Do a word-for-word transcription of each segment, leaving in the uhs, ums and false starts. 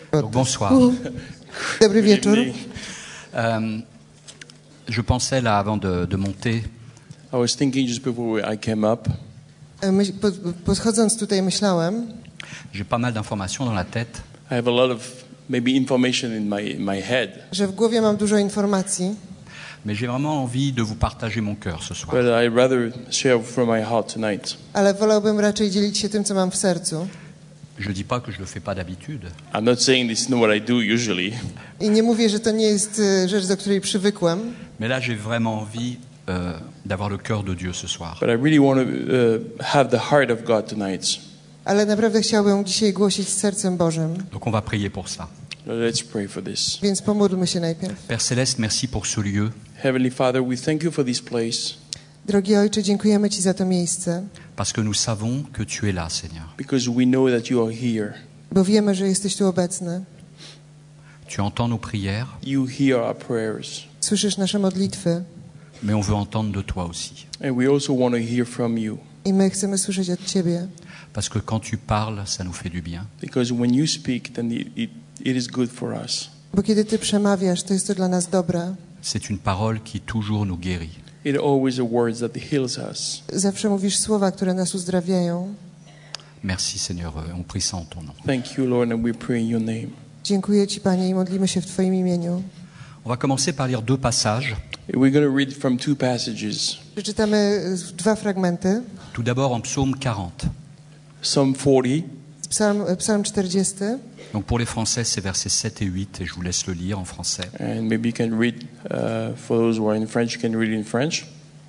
Donc, bonsoir. Dobry wieczór. Euh, je pensais là avant de, de monter I was thinking just before I came up. Myśl, po- podchodząc tutaj myślałem, j'ai pas mal d'informations dans la tête, I have a lot of maybe information in my in my head, że w głowie mam dużo informacji, mais j'ai vraiment envie de vous partager mon cœur ce soir. but I'd rather share from my heart tonight. ale wolałbym raczej dzielić się tym, co mam w sercu. Je dis pas que je le fais pas d'habitude, I'm not saying this is not what I do usually, I nie mówię, że to nie jest e, rzecz, do której przywykłem, mais là j'ai vraiment envie euh, d'avoir le cœur de Dieu ce soir. but I really want to uh, have the heart of God tonight. ale naprawdę chciałbym dzisiaj głosić z sercem Bożym, Donc on va prier pour ça. Let's pray for this. więc pomódlmy się najpierw. Père Céleste, merci pour ce lieu. Heavenly Father, we thank you for this place Drogi Ojcze, dziękujemy Ci za to miejsce, Parce que nous savons que tu es là, Seigneur. because we know that you are here. bo wiemy, że jesteś tu obecny. Tu entends nos prières, You hear our prayers, Słyszysz nasze modlitwy mais on veut entendre de toi aussi. and we also want to hear from you, i my chcemy słyszeć od Ciebie, Parce que quand tu parles, ça nous fait du bien. because when you speak, then it, it, it is good for us. bo kiedy Ty przemawiasz, to jest to dla nas dobre. C'est une parole qui toujours nous guérit. It always are words that heals us. Zawsze mówisz słowa, które nas uzdrawiają. Merci Seigneur, on prie ça en ton nom. Thank you, Lord, and we pray in your name. Dziękuję Ci, Panie, i modlimy się w Twoim imieniu. On va commencer par lire deux passages. We're going to read from two passages. Przeczytamy dwa fragmenty. Tout d'abord en psaume quarante. Psalm forty. Psalm, Psalm czterdziesty. Donc pour les Français, c'est versets sept et huit, et je vous laisse le lire en français. And maybe you can read, uh, for those who are in French, you can read in French.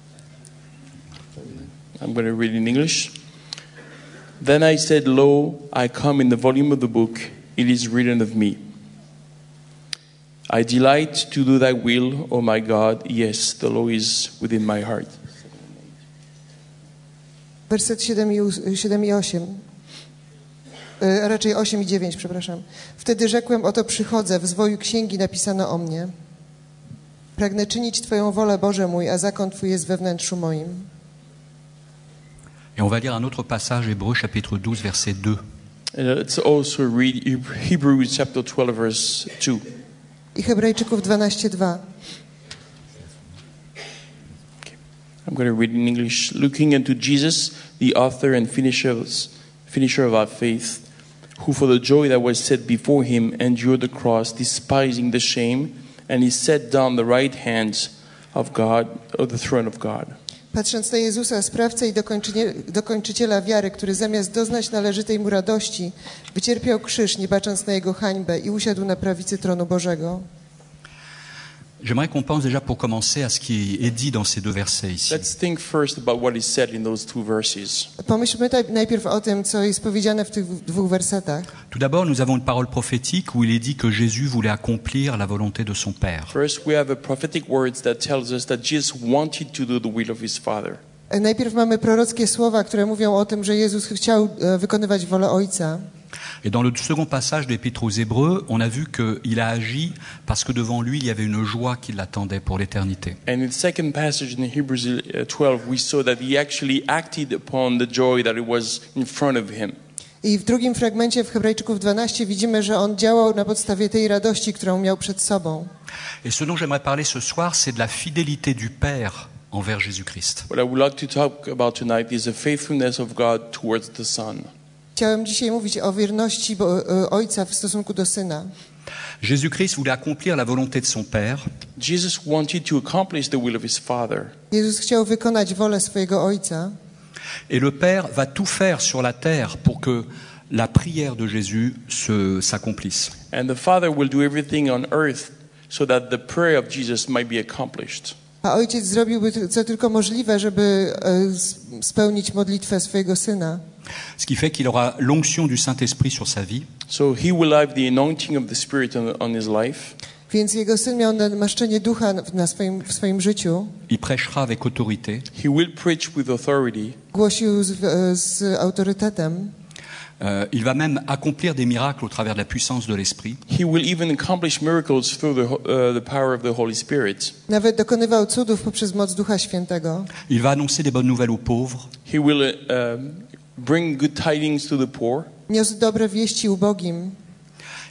I'm going to read in English. Then I said, Lo, I come in the volume of the book, it is written of me. I delight to do thy will, O my God. Yes, the law is within my heart. Werset siedem i osiem. A raczej osiem i dziewięć, przepraszam. Wtedy rzekłem, oto przychodzę, w zwoju księgi napisano o mnie. Pragnę czynić Twoją wolę, Boże mój, a zakon Twój jest we wnętrzu moim. Et on va lire un autre passage, Hébreux chapitre douze, verset deux. And let's also read Hebrews chapter twelve, verse two. I Hebrajczyków dwanaście, dwa. I'm going to read in English. Looking unto Jesus, the author and finisher of, finisher of our faith, who for the joy that was set before him endured the cross, despising the shame, and is set down the right hand of God, of the throne of God. Patrząc na Jezusa, sprawcę i dokończycie- dokończyciela wiary, który zamiast doznać należytej mu radości, wycierpiał krzyż, nie bacząc na jego hańbę, i usiadł na prawicy tronu Bożego. J'aimerais qu'on pense déjà pour commencer à ce qui est dit dans ces deux versets ici. Let's think first about what is said in those two verses. Pomyślmy taj- najpierw o tym, co jest powiedziane w tych dwóch wersetach. Tout d'abord, nous avons une parole prophétique où il est dit que Jésus voulait accomplir la volonté de son Père. First, we have a prophetic words that tells us that Jesus wanted to do the will of his Father. E, Najpierw mamy prorockie słowa, które mówią o tym, że Jezus chciał e, wykonywać wolę Ojca. Et dans le second passage de l'Épître aux Hébreux, on a vu qu'il a agi parce que devant lui, il y avait une joie qui l'attendait pour l'éternité. And in the second passage in Hebrews uh, twelve, we saw that he actually acted upon the joy that it was in front of him. I w drugim fragmencie w Hebrajczyków dwanaście widzimy, że On działał na podstawie tej radości, którą miał przed sobą. Et ce dont j'aimerais parler ce soir, c'est de la fidélité du Père envers Jésus-Christ. What I would like to talk about tonight is the faithfulness of God towards the Son. Chciałem dzisiaj mówić o wierności bo, e, Ojca w stosunku do Syna. Jésus-Christ voulait accomplir la volonté de son Père, Jesus wanted to accomplish the will of his Father. Jezus chciał wykonać wolę swojego Ojca. et le Père va tout faire sur la terre pour que la prière de Jésus se, s'accomplisse. And the Father will do everything on earth so that the prayer of Jesus might be accomplished. A Ojciec zrobiłby co tylko możliwe, żeby e, spełnić modlitwę swojego Syna. Ce qui fait qu'il aura l'onction du Saint-Esprit sur sa vie. So he will have the anointing of the Spirit on, on his life. Więc jego Syn miał namaszczenie ducha na swoim, w swoim życiu. Il prêchera avec autorité. He will preach with authority. Głosił z, z autorytetem. Euh, il va même accomplir des miracles au travers de la puissance de l'Esprit. He will even accomplish miracles through the, uh, the power of the Holy Spirit. Nawet dokonywał cudów poprzez moc Ducha Świętego. Il va annoncer des bonnes nouvelles aux pauvres. He will uh, bring good tidings to the poor. Niósł dobre wieści ubogim.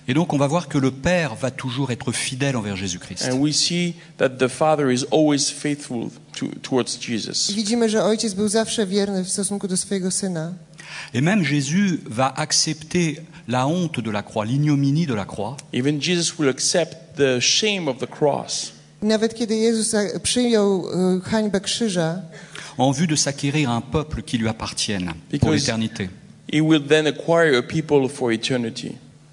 Et donc on va voir que le Père va toujours être fidèle envers Jésus-Christ. And we see that the Father is always faithful to, towards Jesus. I widzimy, że Ojciec był zawsze wierny w stosunku do swojego Syna. Et même Jésus va accepter la honte de la croix, l'ignominie de la croix, Even Jesus will accept the shame of the cross I nawet kiedy Jezus za- przyjął e, hańbę krzyża, en vue de s'acquérir un peuple qui lui appartienne pour Because- l'éternité. He will then acquire a people for eternity.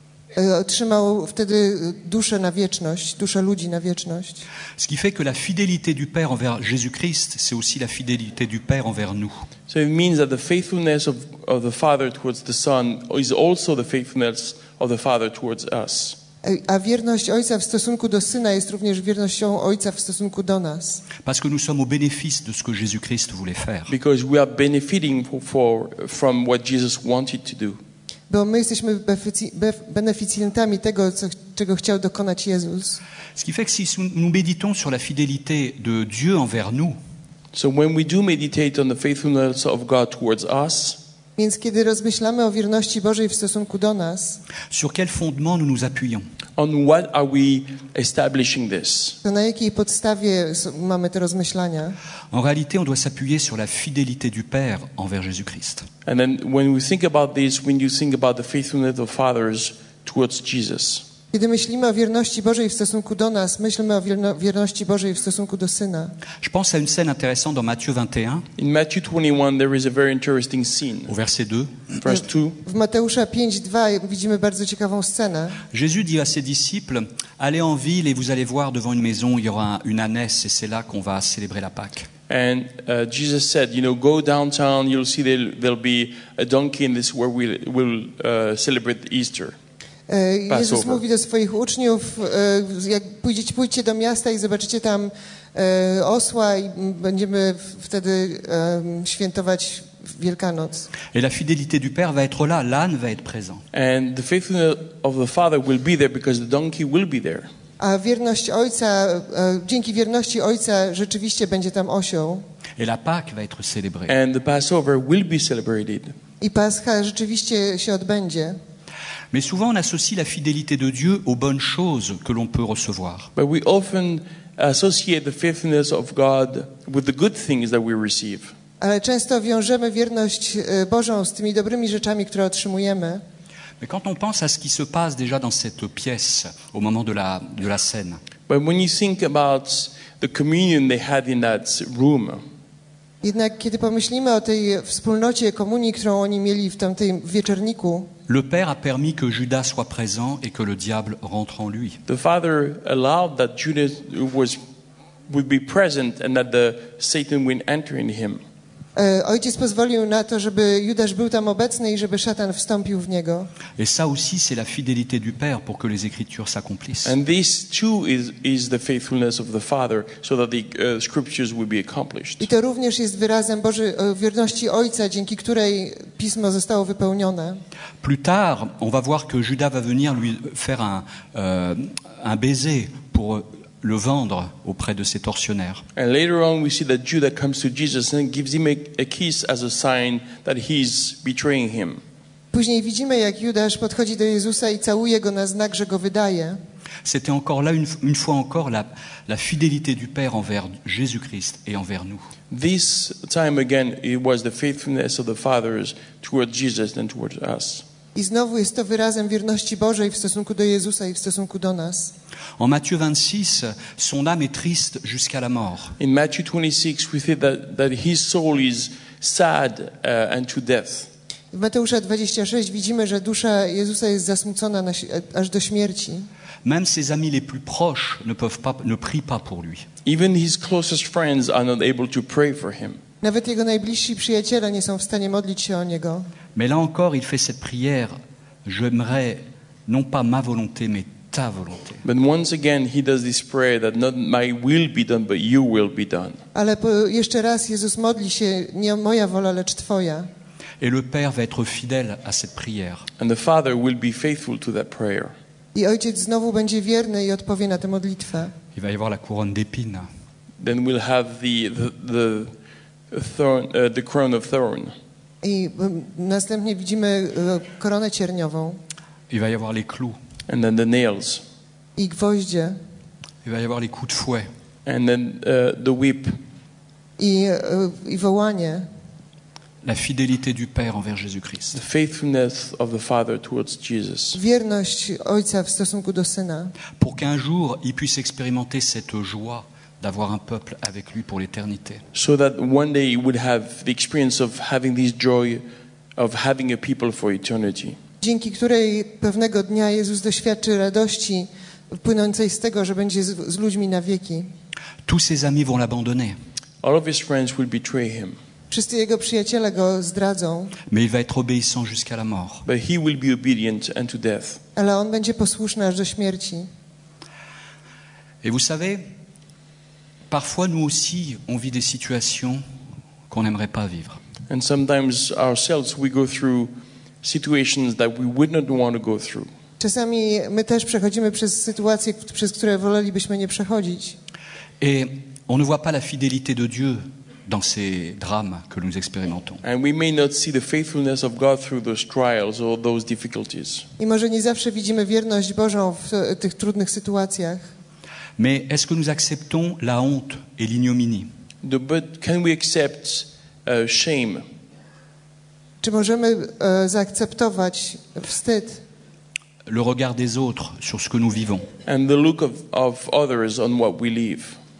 e, otrzymał wtedy duszę na wieczność, duszę ludzi na wieczność. Ce qui fait que la fidélité du Père envers Jésus-Christ, c'est aussi la fidélité du Père envers nous. So it means that the faithfulness of, of the Father towards the Son is also the faithfulness of the Father towards us. E, A wierność Ojca w stosunku do Syna jest również wiernością Ojca w stosunku do nas. Parce que nous sommes au bénéfice de ce que Jésus-Christ voulait faire. Because we are benefiting for, for, from what Jesus wanted to do. Bo my jesteśmy benefici- bef- beneficjentami tego, co, czego chciał dokonać Jezus. Ce qui fait que si nous méditons sur la fidélité de Dieu envers nous, So when we do meditate on the faithfulness of God towards us, Więc kiedy rozmyślamy o wierności Bożej w stosunku do nas, sur quel fondement nous nous appuyons? on what are we establishing this? to na jakiej podstawie s- mamy te rozmyślania? En réalité, on doit s'appuyer sur la fidélité du Père envers Jésus-Christ. And then when we think about this, when you think about the faithfulness of fathers towards Jesus, Kiedy myślimy o wierności Bożej w stosunku do nas, myślimy o wierno- wierności Bożej w stosunku do Syna. Je pense à une scène intéressante dans Matthieu vingt et un, in Matthew twenty-one, there is a very interesting scene. au verset deux. Verse two, W Mateusza pięć dwa widzimy bardzo ciekawą scenę. Jésus dit à ses disciples, allez en ville et vous allez voir devant une maison, il y aura une ânesse et c'est là qu'on va célébrer la Pâque. and uh, Jesus said, you know, go downtown, you'll see there, there'll be a donkey, and this is where we'll, we'll uh, celebrate Easter. E, Jezus Passover. mówi do swoich uczniów, e, jak pójdziecie, pójdźcie do miasta i zobaczycie tam e, osła i m, będziemy w- wtedy e, świętować Wielkanoc. Et la fidélité du Père va être là, l'âne va être présent. And the faithfulness of the Father will be there because the donkey will be there. A wierność Ojca, e, dzięki wierności Ojca rzeczywiście będzie tam osioł. Et la Pâque va être célébrée. And the Passover will be celebrated. I Pascha rzeczywiście się odbędzie. Mais souvent on associe la fidélité de Dieu aux bonnes choses que l'on peut recevoir. But we often associate the faithfulness of God with the good things that we receive. Ale często wiążemy wierność e, Bożą z tymi dobrymi rzeczami, które otrzymujemy. Mais quand on pense à ce qui se passe déjà dans cette pièce au moment de la, de la scène, But when you think about the communion they had in that room, Jednak kiedy pomyślimy o tej wspólnocie komunii, którą oni mieli w tamtym wieczorniku, le Père a permis que Judas soit présent et que le diable rentre en lui. the Father allowed that Judas was would be present and that the Satan would enter in him. e, Ojciec pozwolił na to, żeby Judasz był tam obecny i żeby szatan wstąpił w niego. Et ça aussi, c'est la fidélité du Père pour que les Écritures s'accomplissent. And this too is, is the faithfulness of the Father so that the uh, scriptures will be accomplished. I to również jest wyrazem Boży, e, wierności Ojca, dzięki której Pismo zostało wypełnione. Plus tard, on va voir que Judas va venir lui faire un, euh, un baiser pour le vendre auprès de ses tortionnaires. And later on, we see that Judah comes to Jesus and gives him a, a kiss as a sign that he's betraying him. Później widzimy, jak Judasz podchodzi do Jezusa i całuje go na znak, że go wydaje. C'était encore là, une, une fois encore, la, la fidélité du Père envers Jésus-Christ et envers nous. This time again, it was the faithfulness of the fathers towards Jesus and towards us. I znowu jest to wyrazem wierności Bożej w stosunku do Jezusa i w stosunku do nas. En Matthieu vingt-six, son âme est triste jusqu'à la mort. In Matthew twenty-six, we see that, that his soul is sad uh, unto death. W Mateusza dwadzieścia sześć widzimy, że dusza Jezusa jest zasmucona na, śm- aż do śmierci. Même ses amis les plus proches ne, peuvent pas, ne prient pas pour lui. Even his closest friends are not able to pray for him. Nawet jego najbliżsi przyjaciele nie są w stanie modlić się o niego. Mais là encore, il fait cette prière, j'aimerais non pas ma volonté, mais ta volonté. But once again, he does this prayer that not my will be done, but your will be done. Ale po, jeszcze raz Jezus modli się, nie moja wola, lecz Twoja. Et le Père va être fidèle à cette prière. And the Father will be faithful to that prayer. I Ojciec znowu będzie wierny i odpowie na tę modlitwę. Il va y avoir la couronne d'épines. Then we'll have the the the, thorn, uh, the crown of thorn. I um, następnie widzimy e, koronę cierniową. Il va y avoir les clous. and then the nails, i gwoździe, il va y avoir les coups de fouet, and then uh, the whip, i, y, i wołanie, la fidélité du Père envers Jésus-Christ. the faithfulness of the Father towards Jesus, wierność Ojca w stosunku do Syna, Pour qu'un jour, il puisse expérimenter cette joie d'avoir un peuple avec lui pour l'éternité. so that one day you would have the experience of having this joy of having a people for eternity. dzięki której pewnego dnia Jezus doświadczy radości płynącej z tego, że będzie z, z ludźmi na wieki. Tous ses amis vont l'abandonner, All of his friends will betray him, Wszyscy jego przyjaciele go zdradzą, mais il va être obéissant jusqu'à la mort. but he will be obedient unto death. ale on będzie posłuszny aż do śmierci. Et vous savez, parfois nous aussi, on vit des situations qu'on n'aimerait pas vivre. And sometimes ourselves we go through situations that we would not want to go through. Czasami my też przechodzimy przez sytuacje, przez które wolelibyśmy nie przechodzić. Et on ne voit pas la fidélité de Dieu dans ces drames que nous expérimentons. And we may not see the faithfulness of God through those trials or those difficulties. I może nie zawsze widzimy wierność Bożą w tych trudnych sytuacjach. Mais est-ce que nous acceptons la honte et l'ignominie? The- But can we accept uh, shame, Czy możemy e, zaakceptować wstyd Le regard des autres sur ce que nous vivons? and the look of, of others on what we live?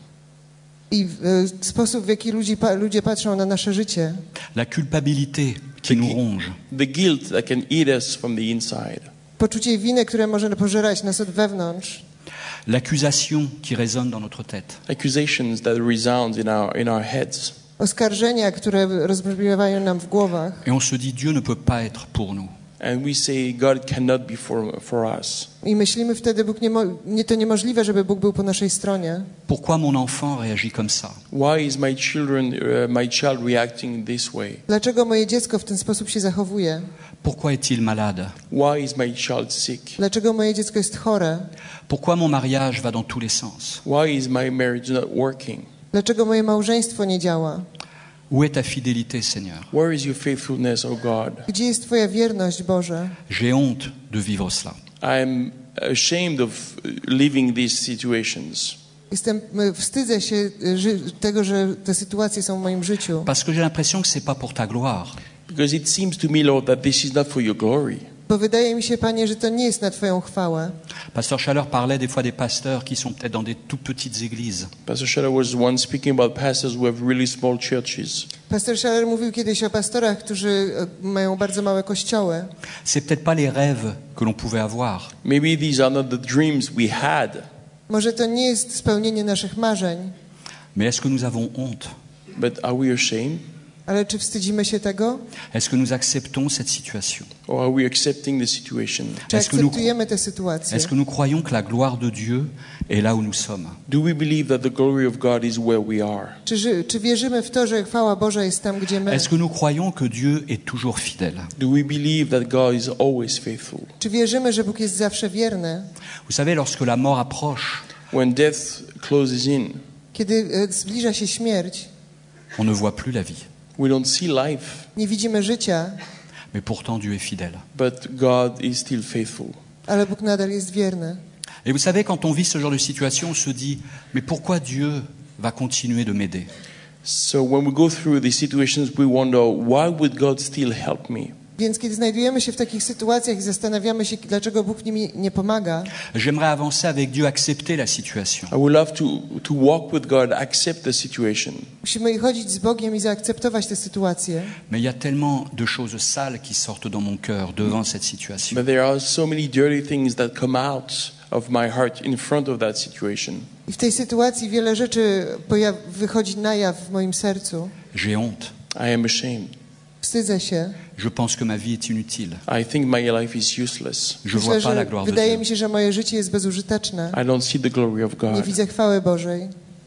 i e, sposób, w jaki ludzi, pa, ludzie patrzą na nasze życie? La culpabilité qui nous ronge? The guilt that can eat us from the inside. Poczucie winy, które może pożerać nas od wewnątrz. L'accusation qui résonne dans notre tête? Accusations that resound in our, in our heads. Oskarżenia, które rozbrzmiewają nam w głowach. Et on se dit Dieu ne peut pas être pour nous. And we say God cannot be for, for us. I myślimy wtedy, Bóg nie, mo- nie to niemożliwe, żeby Bóg był po naszej stronie. Pourquoi mon enfant réagit comme ça? Why is my children, uh, my child reacting this way? Dlaczego moje dziecko w ten sposób się zachowuje? Pourquoi est-il malade? Why is my child sick? Dlaczego moje dziecko jest chore? Pourquoi mon mariage va dans tous les sens? Why is my marriage not working? Dlaczego moje małżeństwo nie działa? Où est ta fidélité, Seigneur? Where is your faithfulness, O God? Gdzie jest Twoja wierność, Boże? J'ai honte de vivre cela. I am ashamed of living these situations Jestem, wstydzę się ży- tego, że te sytuacje są w moim życiu. Parce que j'ai l'impression que c'est pas pour ta gloire. because it seems to me, Lord, that this is not for your glory. Bo wydaje mi się, Panie, że to nie jest na Twoją chwałę. Pasteur Chaleur parlait des fois des pasteurs qui sont peut-être dans des toutes petites églises. Pastor Shadow was once speaking about pastors who have really small churches. Pastor Schaller mówił kiedyś o pastorach, którzy e, mają bardzo małe kościoły. C'est peut-être pas les rêves que l'on pouvait avoir. Maybe these are not the dreams we had, Może to nie jest spełnienie naszych marzeń, Mais est-ce que nous avons honte? but are we ashamed? ale czy wstydzimy się tego? Est-ce que nous acceptons cette situation? Or are we accepting the situation? Czy Est-ce que nous, akceptujemy tę sytuację? est-ce que nous croyons que la gloire de Dieu est là où nous sommes? Do we believe that the glory of God is where we are? Czy, ży- czy wierzymy w to, że chwała Boża jest tam, gdzie my? Est-ce que nous croyons que Dieu est toujours fidèle? Do we believe that God is always faithful? Czy wierzymy, że Bóg jest zawsze wierny? Vous savez, lorsque la mort approche, When death closes in, Kiedy e, zbliża się śmierć, on ne voit plus la vie. we don't see life, nie widzimy życia, Mais pourtant, Dieu est fidèle. but God is still faithful. ale Bóg nadal jest wierny. Et vous savez, quand on vit ce genre de situation, on se dit, mais pourquoi Dieu va continuer de m'aider? So when we go through these situations, we wonder, why would God still help me? Więc kiedy znajdujemy się w takich sytuacjach i zastanawiamy się, dlaczego Bóg mi nie pomaga, J'aimerais avancer avec Dieu, accepter la situation. I would love to, to walk with God, accept the situation. musimy chodzić z Bogiem i zaakceptować tę sytuację. Mais il y a tellement de choses sales qui sortent dans mon cœur devant cette situation. But there are so many dirty things that come out of my heart in front of that situation. I w tej sytuacji wiele rzeczy pojaw- wychodzi na jaw w moim sercu. J'ai honte. I am ashamed. Wstydzę się. Je pense que ma vie est inutile. I think my life is useless. Je vois Myślę, pas la że gloire de wydaje Dieu. mi się, że moje życie jest bezużyteczne. I don't see the glory of Nie God. widzę chwały Bożej.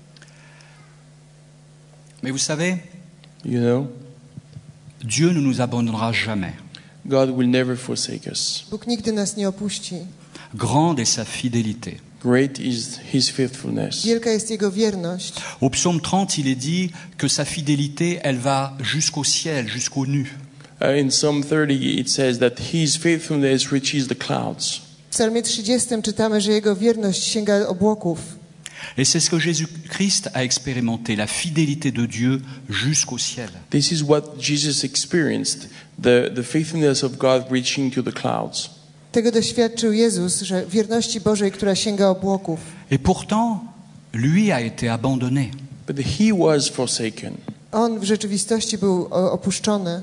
Mais vous savez, You know, Dieu ne nous abandonnera jamais. God will never forsake us. Bóg nigdy nas nie opuści. Grande est sa fidélité. Great is His faithfulness. Wielka jest Jego wierność. Au psaume trente, il est dit que sa fidélité, elle va jusqu'au ciel, jusqu'aux nues. Uh, in Psalm thirty, it says that His faithfulness reaches the clouds. W psalmie trzydziestym czytamy, że jego wierność sięga obłoków. Et c'est ce que Jésus-Christ a expérimenté, la fidélité de Dieu jusqu'au ciel. This is what Jesus experienced, the, the faithfulness of God reaching to the clouds. Tego doświadczył Jezus, że wierności Bożej, która sięga obłoków. Et pourtant, lui a été abandonné. But he was forsaken. On w rzeczywistości był o- opuszczony.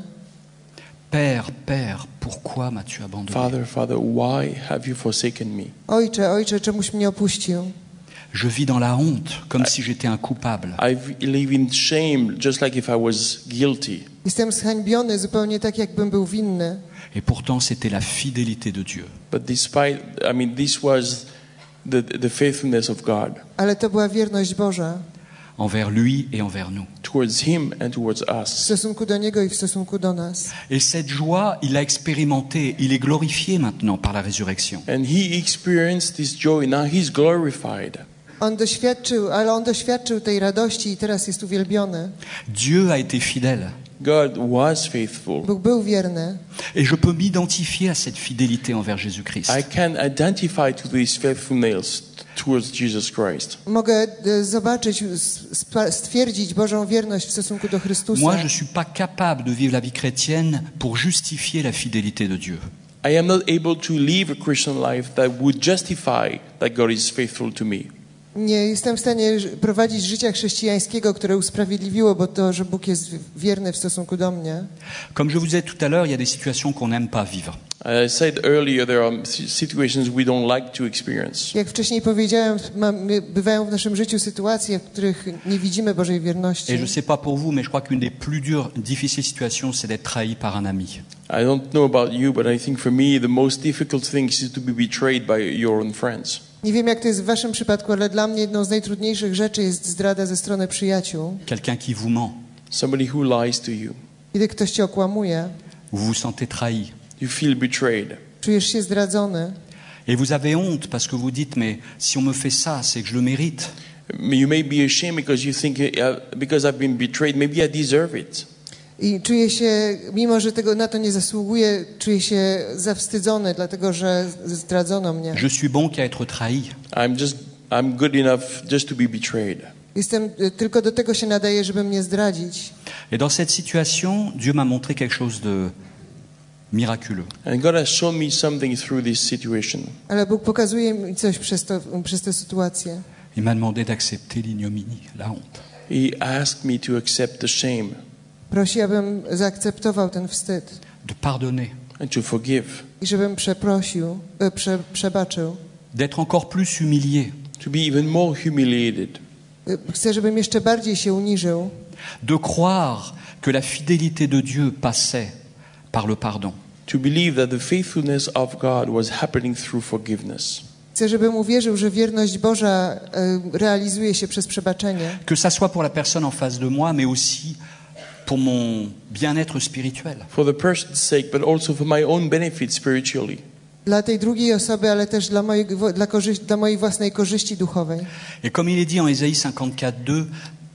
Père, Père, pourquoi m'as-tu abandonné? Father, Father, why have you forsaken me? Ojcze, ojcze, czemuś mnie opuścił? Je vis dans la honte, comme si j'étais un coupable. I live in shame, just like if I was guilty. Jestem zhańbiony zupełnie tak, jakbym był winny. Et pourtant, c'était la fidélité de Dieu. But despite, I mean, this was the, the faithfulness of God Ale to była wierność Boża Envers lui et envers nous. towards him and towards w us. stosunku do Niego i w stosunku do nas. Et cette joie, il l'a expérimentée, il est glorifié maintenant par la résurrection. And he experienced this joy. Now he's glorified. On doświadczył, ale On doświadczył tej radości i teraz jest uwielbiony. Dieu a été fidèle. God was faithful. Bóg był wierny. Et je peux m'identifier à cette fidélité envers Jésus-Christ. I can identify to this faithfulness towards Jesus Christ. Mogę e, zobaczyć, sp- stwierdzić Bożą wierność w stosunku do Chrystusa. Moi, je ne suis pas capable de vivre la vie chrétienne pour justifier la fidélité de Dieu. I am not able to live a Christian life that would justify that God is faithful to me. Nie jestem w stanie ż- prowadzić życia chrześcijańskiego, które usprawiedliwiło, bo to, że Bóg jest w- wierny w stosunku do mnie. Comme je vous disais tout à l'heure, il y a des situations qu'on n'aime pas vivre. I said earlier, there are si- situations we don't like to experience. Jak wcześniej powiedziałem, mamy, bywają w naszym życiu sytuacje, w których nie widzimy Bożej wierności. Et je ne sais pas pour vous, mais je crois qu'une des plus dures, difficiles situations, c'est d'être trahi par un ami. I don't know about you, but I think for me the most difficult thing is to be betrayed by your own friends. Nie wiem, jak to jest w waszym przypadku, ale dla mnie jedną z najtrudniejszych rzeczy jest zdrada ze strony przyjaciół. Quelqu'un qui vous ment, Somebody who lies to you. Kiedy ktoś cię okłamuje, vous vous sentez trahi. You feel betrayed. czujesz się zdradzony. Et vous avez honte parce que vous dites, mais si on me fait ça, c'est que je le mérite. You may be ashamed because you think, uh, because I've been betrayed, maybe I deserve it. I czuję się, mimo że tego na to nie zasługuję, czuję się zawstydzony, dlatego że zdradzono mnie. Je suis bon qu'à être trahi. I'm just, I'm good enough just to be betrayed. Jestem, tylko do tego się nadaję, żeby mnie zdradzić. Et dans cette situation, Dieu m'a montré quelque chose de miraculeux. And God has shown me something through this situation. Ale Bóg pokazuje mi coś przez, to, przez tę sytuację. Il m'a demandé d'accepter l'ignominie, la honte. He asked me to accept the shame Prosi, abym zaakceptował ten wstyd de pardonner, and to forgive, i żebym przeprosił, e, prze, przebaczył. d'être encore plus humilié, to be even more humiliated, E, Chcę, żebym jeszcze bardziej się uniżył, de croire que la fidélité de Dieu passait par le pardon. to believe that the faithfulness of God was happening through forgiveness. Chcę, żebym uwierzył, że wierność Boża e, realizuje się przez przebaczenie. Que ça soit pour la personne en face de moi, mais aussi pour mon bien-être spirituel. For the person's sake, but also for my own benefit spiritually. Dla tej drugiej osoby, ale też dla mojej, dla, korzyści, dla mojej własnej korzyści duchowej. Et comme il est dit en Ésaïe cinquante-quatre deux,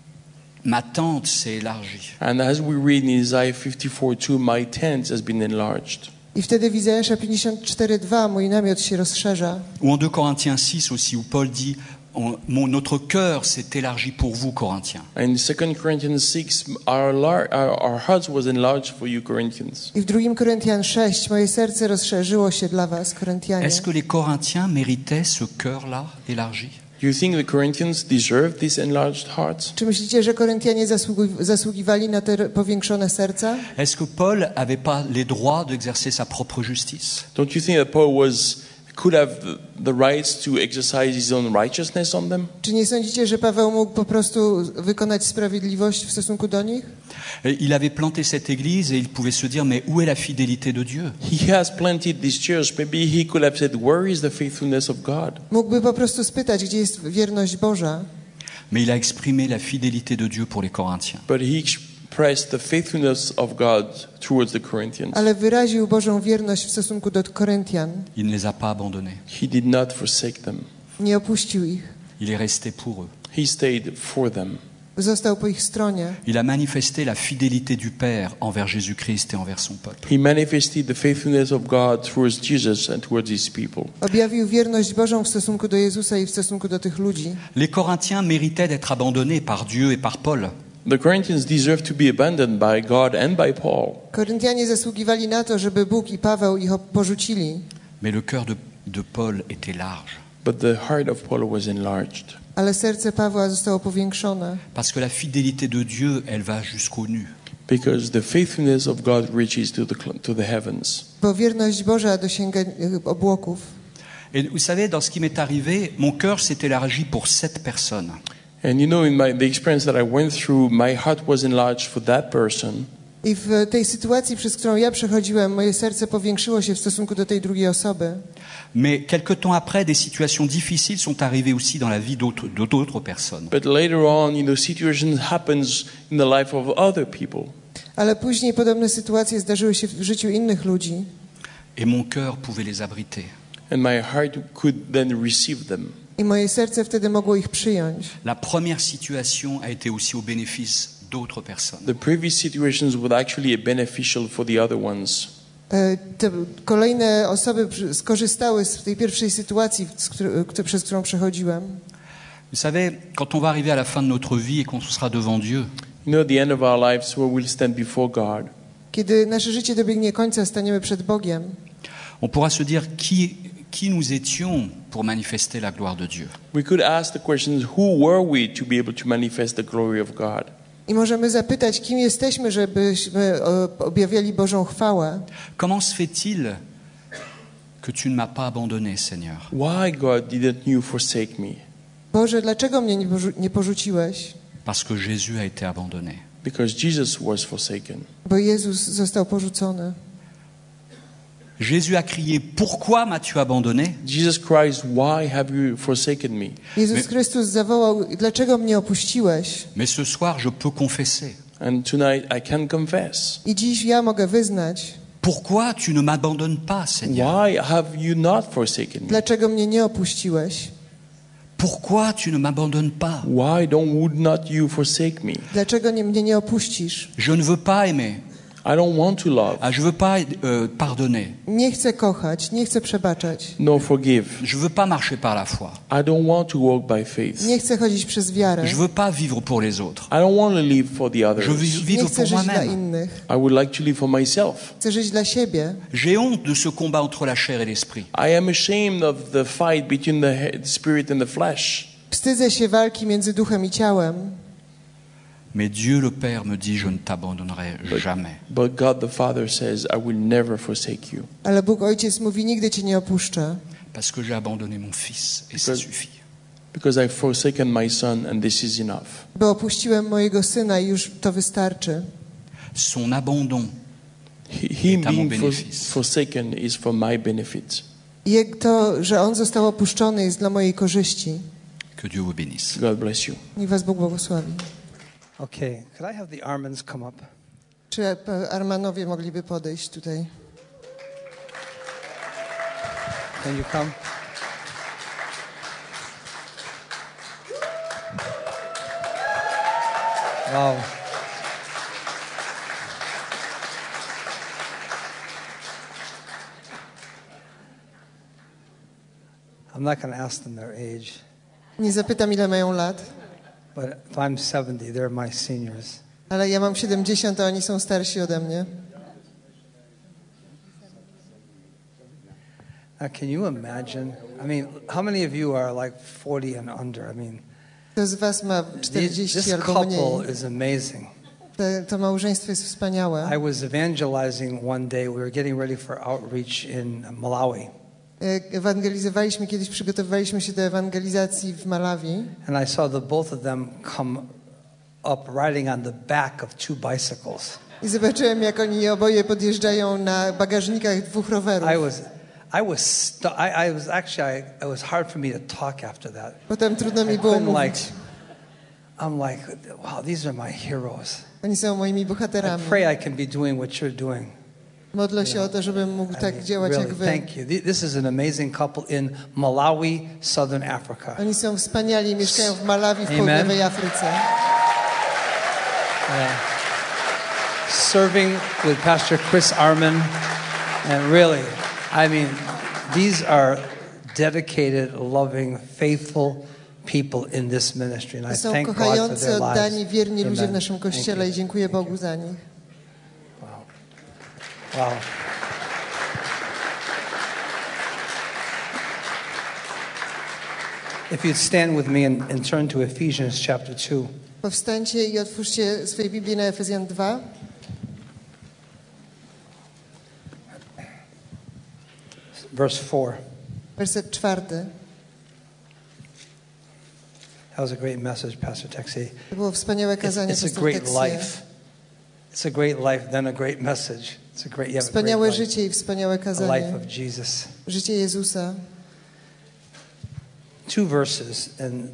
ma tente s'est élargie. And as we read in Isaiah fifty-four two, my tent has been enlarged. I wtedy w Izajasza pięćdziesiąt cztery dwa mój namiot się rozszerza. Ou en deux Corinthiens six aussi, où Paul dit on- mon, notre cœur s'est élargi pour vous, Corinthiens. And in Second Corinthians six, our, lar- our, our hearts was enlarged for you, Corinthians. I w drugim Koryntian sześć moje serce rozszerzyło się dla was, Koryntianie. Est-ce que les Corinthiens méritaient ce cœur-là élargi? Do you think the Corinthians deserve these enlarged hearts? Czy myślicie, że Koryntianie zasługu- zasługiwali na te powiększone serca? Est-ce que Paul avait pas les droits d'exercer sa propre justice? Don't you think that Paul was could have the, the rights to exercise his own righteousness on them? Czy nie sądzicie, że Paweł mógł po prostu wykonać sprawiedliwość w stosunku do nich? Et il avait planté cette église et il pouvait se dire mais où est la fidélité de Dieu? He has planted this church. Maybe he could have said, where is the faithfulness of God? Mógłby po prostu spytać, gdzie jest wierność Boża. Mais il a exprimé la fidélité de Dieu pour les Corinthiens. But he expressed the faithfulness of God towards the Corinthians. Ale wyraził Bożą wierność w stosunku do Koryntian. Il ne les a pas abandonnés. He did not forsake them. Nie opuścił ich. Il est resté pour eux. He stayed for them. Został po ich stronie. Il a manifesté la fidélité du Père envers Jésus-Christ et envers son peuple. He manifested the faithfulness of God towards Jesus and towards his people. Objawił wierność Bożą w stosunku do Jezusa i w stosunku do tych ludzi. Les Corinthiens méritaient d'être abandonnés par Dieu et par Paul. The Corinthians deserve to be abandoned by God and by Paul. Koryntianie zasługiwali na to, żeby Bóg i Paweł ich porzucili. Mais le cœur de, de Paul était large. But the heart of Paul was enlarged. Ale serce Pawła zostało powiększone. Parce que la fidélité de Dieu, elle va jusqu'aux nues. Because the faithfulness of God reaches to the to the heavens. Bo wierność Boża dosięga obłoków. Et vous savez, dans ce qui m'est arrivé, mon cœur s'est élargi pour sept personnes. And you know, in my, the experience that I went through, my heart was enlarged for that person. I w tej sytuacji, przez którą ja przechodziłem, moje serce powiększyło się w stosunku do tej drugiej osoby. Mais quelque temps après, des situations difficiles sont arrivées aussi dans la vie d'autres, d'autres personnes. But later on, you know, situations happens in the life of other people. Ale później podobne sytuacje zdarzyły się w życiu innych ludzi. Et mon cœur pouvait les abriter. And my heart could then receive them. I moje serce wtedy mogło ich przyjąć. La première situation a été aussi au bénéfice d'autres personnes. The previous situations were actually beneficial for the other ones. Te kolejne osoby skorzystały z tej pierwszej sytuacji, przez którą przechodziłem. Vous savez, quand on va arriver à la fin de notre vie et qu'on sera devant Dieu, You know, at the end of our lives, where we'll stand before God, kiedy nasze życie dobiegnie końca, staniemy przed Bogiem. on pourra se dire qui, qui nous étions pour manifester la gloire de Dieu. we could ask the questions, who were we to be able to manifest the glory of God? I możemy zapytać, kim jesteśmy, żebyśmy objawiali Bożą chwałę. Comment se fait-il que tu ne m'as pas abandonné, Seigneur? Why, God, didn't you forsake me? Boże, dlaczego mnie nie, porzu- nie porzuciłeś? Parce que Jésus a été abandonné. Because Jesus was forsaken. Bo Jezus został porzucony. Jésus a crié, pourquoi m'as-tu abandonné? Jesus Christ, why have you forsaken me? Jezus My- Chrystus zawołał, dlaczego mnie opuściłeś? Mais ce soir, je peux confesser. And tonight I can confess. I dziś ja mogę wyznać, Pourquoi tu ne m'abandonnes pas, Seigneur? Why have you not forsaken me? dlaczego mnie nie opuściłeś? Pourquoi tu ne m'abandonnes pas? Why don't would not you forsake me? Dlaczego nie, mnie nie opuścisz? Je ne veux pas aimer. I don't want to love, Ah, je veux pas euh, pardonner. Nie chcę kochać, nie chcę przebaczać. nor forgive. Je veux pas marcher par la foi. I don't want to walk by faith. Nie chcę chodzić przez wiarę. Je veux pas vivre pour les autres. I don't want to live for the Je others. veux Nie vivre chcę pour żyć dla moi-même. innych. I would like to live for myself. Chcę żyć dla siebie. J'ai honte de ce combat entre la chair et l'esprit. I am ashamed of the fight between the he- the spirit and the flesh. Wstydzę się walki między duchem i ciałem. Mais Dieu le Père me dit, je ne t'abandonnerai jamais. But God the Father says, I will never forsake you. Ale Bóg Ojciec mówi, nigdy cię nie opuszczę. Parce que j'ai abandonné mon fils et ça Because- suffit. Because I've forsaken my son and this is enough. Bo opuściłem mojego syna i już to wystarczy. Son abandon, He- Him est à mon being for- bénéfice. forsaken is for my benefit. I to, że on został opuszczony, jest dla mojej korzyści. que Dieu vous bénisse. God bless you. Niech was Bóg błogosławi. Okay, could I have the Armans come up? Czy e, Armanowie mogliby podejść tutaj? Can you come? Wow. I'm not going to ask them their age, Nie zapytam, ile mają lat, but if I'm seventy, they're my seniors. ale ja mam siedemdziesiąt, a oni są starsi ode mnie. Now, can you imagine? I mean, how many of you are like forty and under? I mean, Kto z was ma these, czterdzieści this albo mniej? couple is amazing. Te, to małżeństwo jest wspaniałe. I was evangelizing one day. We were getting ready for outreach in Malawi. E, Ewangelizowaliśmy kiedyś, przygotowywaliśmy się do ewangelizacji w Malawi And I saw the both of them come up riding on the back of two bicycles. i zobaczyłem, jak oni oboje podjeżdżają na bagażnikach dwóch rowerów. I was, I was, stu- I, I was actually, I, it was hard for me to talk after that. Potem trudno I mi było couldn't like, mówić. I'm like, wow, these are my heroes. Oni są moimi I bohaterami. pray I can be doing what you're doing. Modlę się o to, żebym mógł I tak mean, działać really, jak wy. thank you. Th- This is an amazing couple in Malawi, Southern Africa. Oni są wspaniali, mieszkają w Malawi, w Amen. południowej Afryce. Serving with Pastor Chris Arman, and really, I mean, these are dedicated, loving, faithful people in this ministry, and I Są thank God for kochający, their oddani, lives. wierni ludzie w Amen. naszym Thank Kościele you. i dziękuję Bogu za nich. Wow. Wow. If you'd stand with me and, and turn to Ephesians chapter two. Powstańcie i otwórzcie swoje Biblię na Efezjan dwa. Verse four. Werset czwarty. That was a great message, Pastor Texier. To było wspaniałe It's, kazanie, it's a pastor great Texier. life. It's a great life, then a great message. It's a great, you have a Wspaniałe great life. życie i wspaniałe The life kazanie. of Jesus. Życie Jezusa. Two verses, and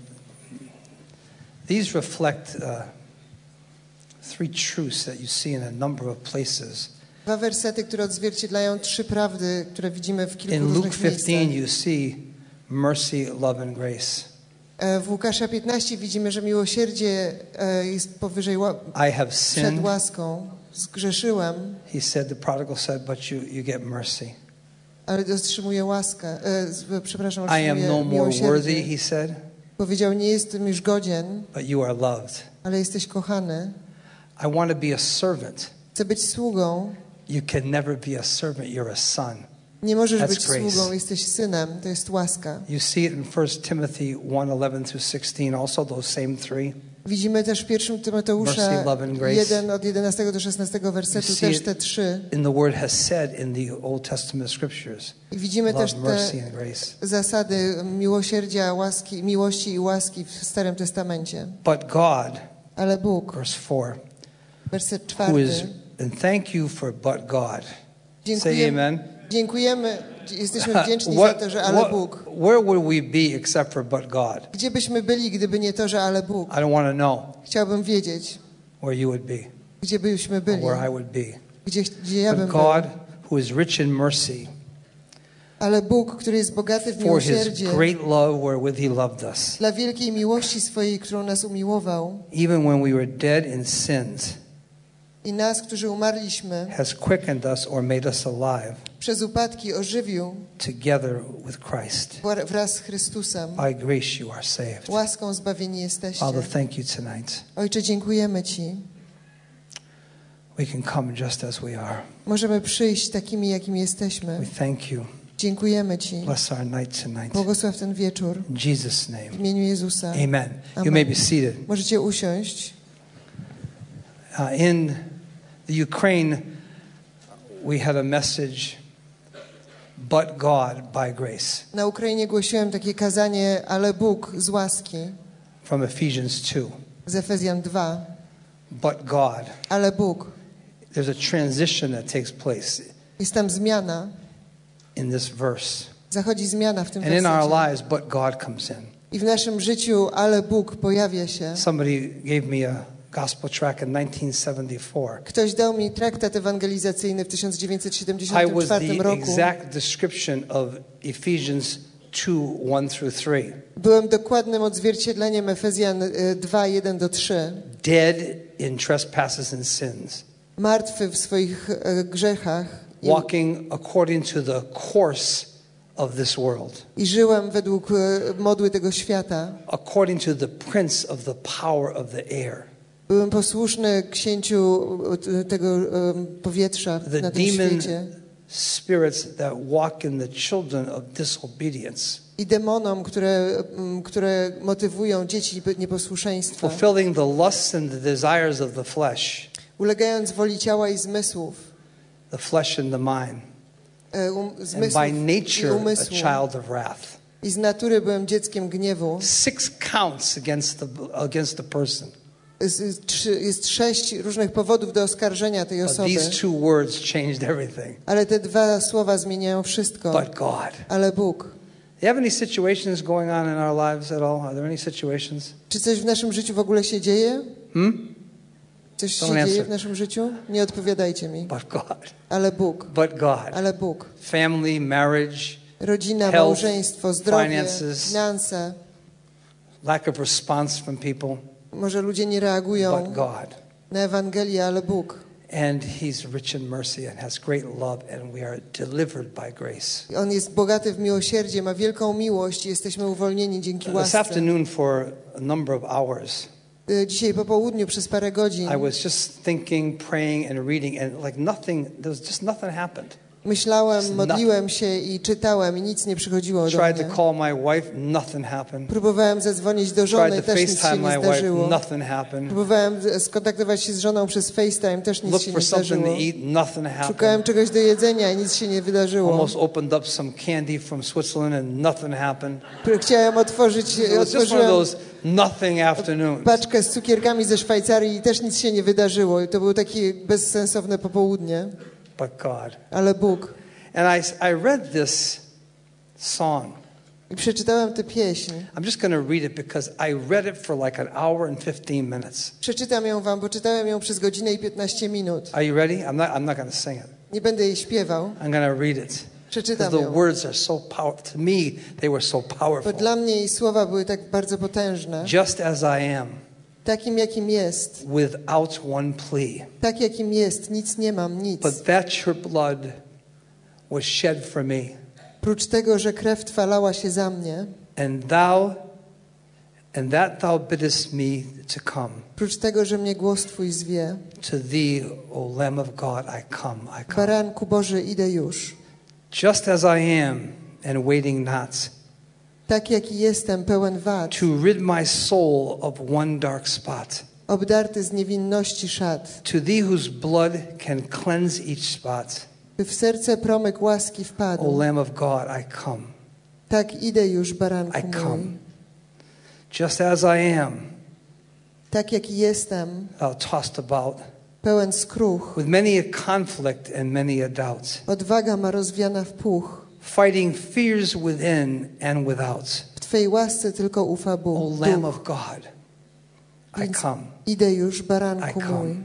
these reflect uh, three truths that you see in a number of places. Dwa wersety, które odzwierciedlają trzy prawdy, które widzimy w kilku In Luke różnych fifteen, miejscach. you see mercy, love, and grace. E, W Łukasza piętnaście widzimy, że miłosierdzie e, jest powyżej, ła- I have przed sinned. łaską. Zgrzeszyłem, He said, the prodigal said, but you, you get mercy. ale otrzymuję łaskę. E, z- przepraszam, I am otrzymuję no more worthy, miłosierdzie. he said, Powiedział, nie jestem już godzien, but you are loved. ale jesteś kochany. I want to be a servant. Chcę być sługą. You can never be a servant, you're a son. Nie możesz That's być grace. sługą, jesteś synem. To jest łaska. You see it in First Timothy one eleven through sixteen, also those same three. Widzimy też w pierwszym Tymoteusza Mercy, love and grace. jeden od jedenastego do szesnastego wersetu You see też it te trzy. In the word has said in the Old Testament scriptures. I widzimy Love, też te mercy, and grace. zasady miłosierdzia, łaski, miłości i łaski w Starym Testamencie. But God, Ale Bóg, verse four, werset who is, czwarty. and thank you for but God. Say Dziękujemy, amen. dziękujemy, jesteśmy wdzięczni za to, że ale Bóg. where would we be except for but God? Gdzie byśmy byli, gdyby nie to, że ale Bóg? I don't want to know Chciałbym wiedzieć, where you would be, gdzie byśmy or byli, where I would be. gdzie, gdzie ja bym But był. God, who is rich in mercy, Ale Bóg, który jest bogaty w for His miłosierdzie, great love wherewith He loved us, dla wielkiej miłości swojej, którą nas umiłował even when we were dead in sins, i nas, którzy umarliśmy, has quickened us or made us alive przez upadki ożywił together with Christ. wraz z Chrystusem. By grace you are saved. Łaską zbawieni jesteście. Father, thank you tonight. Ojcze, dziękujemy Ci. We can come just as we are. Możemy przyjść takimi, jakimi jesteśmy. We thank you. Dziękujemy Ci. Bless our night tonight. Błogosław ten wieczór. In Jesus' W name. imieniu Jezusa. Amen. You Amen. may be seated. Możecie usiąść. Uh, in the Ukraine, we had a message, but God by grace, Na Ukrainie głosiłem takie kazanie, ale Bóg z łaski, from Ephesians two. z Efezjan dwa. But God. Ale Bóg. There's a transition that takes place Jest tam zmiana. in this verse. Zachodzi zmiana w tym And in our wersecie. lives, but God comes in. I w naszym życiu, ale Bóg pojawia się. Somebody gave me a gospel tract in nineteen seventy-four. Ktoś dał mi traktat ewangelizacyjny w tysiąc dziewięćset I siedemdziesiątym was czwartym the roku. exact description of Ephesians two, one through three. Byłem dokładnym odzwierciedleniem Efezjan dwa, jeden do trzy. Dead in trespasses and sins. Martwy w swoich e, grzechach i, Walking according to the course of this world. i żyłem według e, modły tego świata. According to the prince of the power of the air. Byłem posłuszny księciu e, tego e, powietrza The na tym demon świecie spirits that walk in the children of disobedience. i demonom, które, m, które motywują dzieci nieposłuszeństwa, Fulfilling the lusts and the desires of the flesh. ulegając woli ciała i zmysłów, The flesh and the mind. e, um, And zmysłów by i nature a umysłu. child of wrath. I z natury byłem dzieckiem gniewu. Six counts against the against the person. Jest, trzy- jest sześć różnych powodów do oskarżenia tej But osoby, these two words changed everything. ale te dwa słowa zmieniają wszystko. But God. Ale Bóg. Do you have any situations going on in our lives at all? Are there any situations? Czy coś w naszym życiu w ogóle się dzieje? Hmm? Coś się Don't dzieje answer. w naszym życiu? Nie odpowiadajcie mi. But God. Ale Bóg. But God. Ale Bóg. Family, marriage, Rodzina, Health, małżeństwo, zdrowie, finances. finanse. lack of response from people. Może ludzie nie reagują, But God. na Ewangelię, ale Bóg. And he's rich in mercy and has great love, and we are delivered by grace. On jest bogaty w miłosierdzie, ma wielką miłość i jesteśmy uwolnieni dzięki This łasce. afternoon, for a number of hours, Dzisiaj po południu przez parę godzin I was just thinking, praying, and reading, and like nothing, there was just nothing happened. myślałem, modliłem się i czytałem i nic nie przychodziło do Tried to mnie. call my wife, nothing happened. Próbowałem zadzwonić do Tried żony, to też nic się FaceTime nie my wife, zdarzyło. nothing happened. Próbowałem skontaktować się z żoną przez FaceTime, też nic Look się for nie something zdarzyło. to eat, nothing Szukałem happened. czegoś do jedzenia i nic się nie wydarzyło. Almost opened up some candy from Switzerland and nothing happened. Chciałem otworzyć, It was just one of otworzyłem those nothing afternoons. paczkę z cukierkami ze Szwajcarii i też nic się nie wydarzyło. I to było takie bezsensowne popołudnie. But God. Ale Bóg. And I, I read this song. I przeczytałem tę pieśń. I'm just going to read it because I read it for like an hour and fifteen minutes. Przeczytam ją wam, bo czytałem ją przez godzinę i piętnaście minut. Are you ready? I'm not, I'm not going to sing it. Nie będę jej śpiewał. I'm going to read it. Because Przeczytam the ją. words are so powerful. To me, they were so Bo powerful. dla mnie jej słowa były tak bardzo potężne. Just as I am, Takim jakim jest. without one plea. Tak jakim jest. Nic nie mam, nic. But that your blood was shed for me. Prócz tego, że krew Twa lała się za mnie. And thou, and that thou biddest me to come. Prócz tego, że mnie głos Twój zwie. To thee, O Lamb of God, I come, I come. Baranku Boży, idę już. Just as I am, and waiting not, Tak jaki jestem, pełen wad. to rid my soul of one dark spot. Obdarty z niewinności szat. To thee whose blood can cleanse each spot. By w serce promyk łaski O wpadł. Lamb of God, I come. Tak idę już, baranku I come. mój. Just as I am, Tak jaki jestem, thou tossed about, pełen skruch. with many a conflict and many a doubt, Odwaga ma rozwiana w puch. fighting fears within and without. W Twej łasce tylko ufa O Bóg. Lamb Duch. of God, I Więc come. idę już, I baranku come. mój.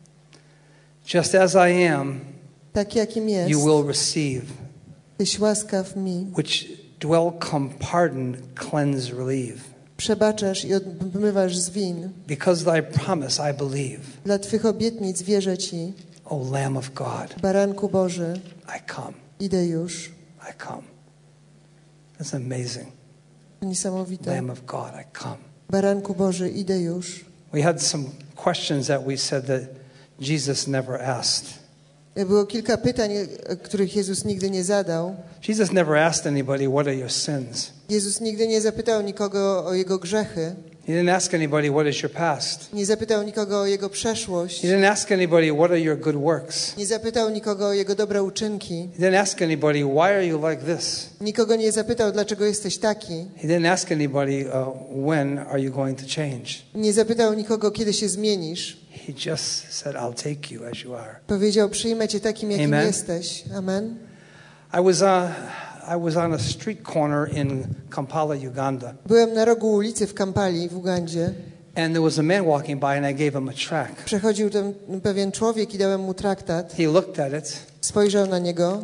Just as I am, Tak jakim jest, you will receive, Tyś łaskaw mi. which dwell come pardon, cleanse, relieve. Przebaczasz i odmywasz z win. Because thy promise I believe, Dla Twych obietnic wierzę Ci. O Lamb of God, Baranku Boży, I come, idę już. I come. That's amazing. Niesamowite. Lamb of God, I come. Baranku Boży, idę już. We had some questions that we said that Jesus never asked. Było kilka pytań, których Jezus nigdy nie zadał. Jesus never asked anybody, what are your sins? Jezus nigdy nie zapytał nikogo o jego grzechy. He didn't ask anybody, what is your past? Nie zapytał nikogo o jego przeszłość. He didn't ask anybody, what are your good works? Nie zapytał nikogo o jego dobre uczynki. He didn't ask anybody, why are you like this? Nikogo nie zapytał, dlaczego jesteś taki. He didn't ask anybody, uh, when are you going to change? Nie zapytał nikogo, kiedy się zmienisz. He just said, I'll take you as you are. Powiedział, przyjmę cię takim, jakim Amen. jesteś. Amen. I was, uh, I was on a street corner in Kampala, Uganda, Byłem na rogu ulicy w Kampali w Ugandzie. and there was a man walking by, and I gave him a tract. Przechodził tam pewien człowiek i dałem mu traktat. He looked at it, Spojrzał na niego,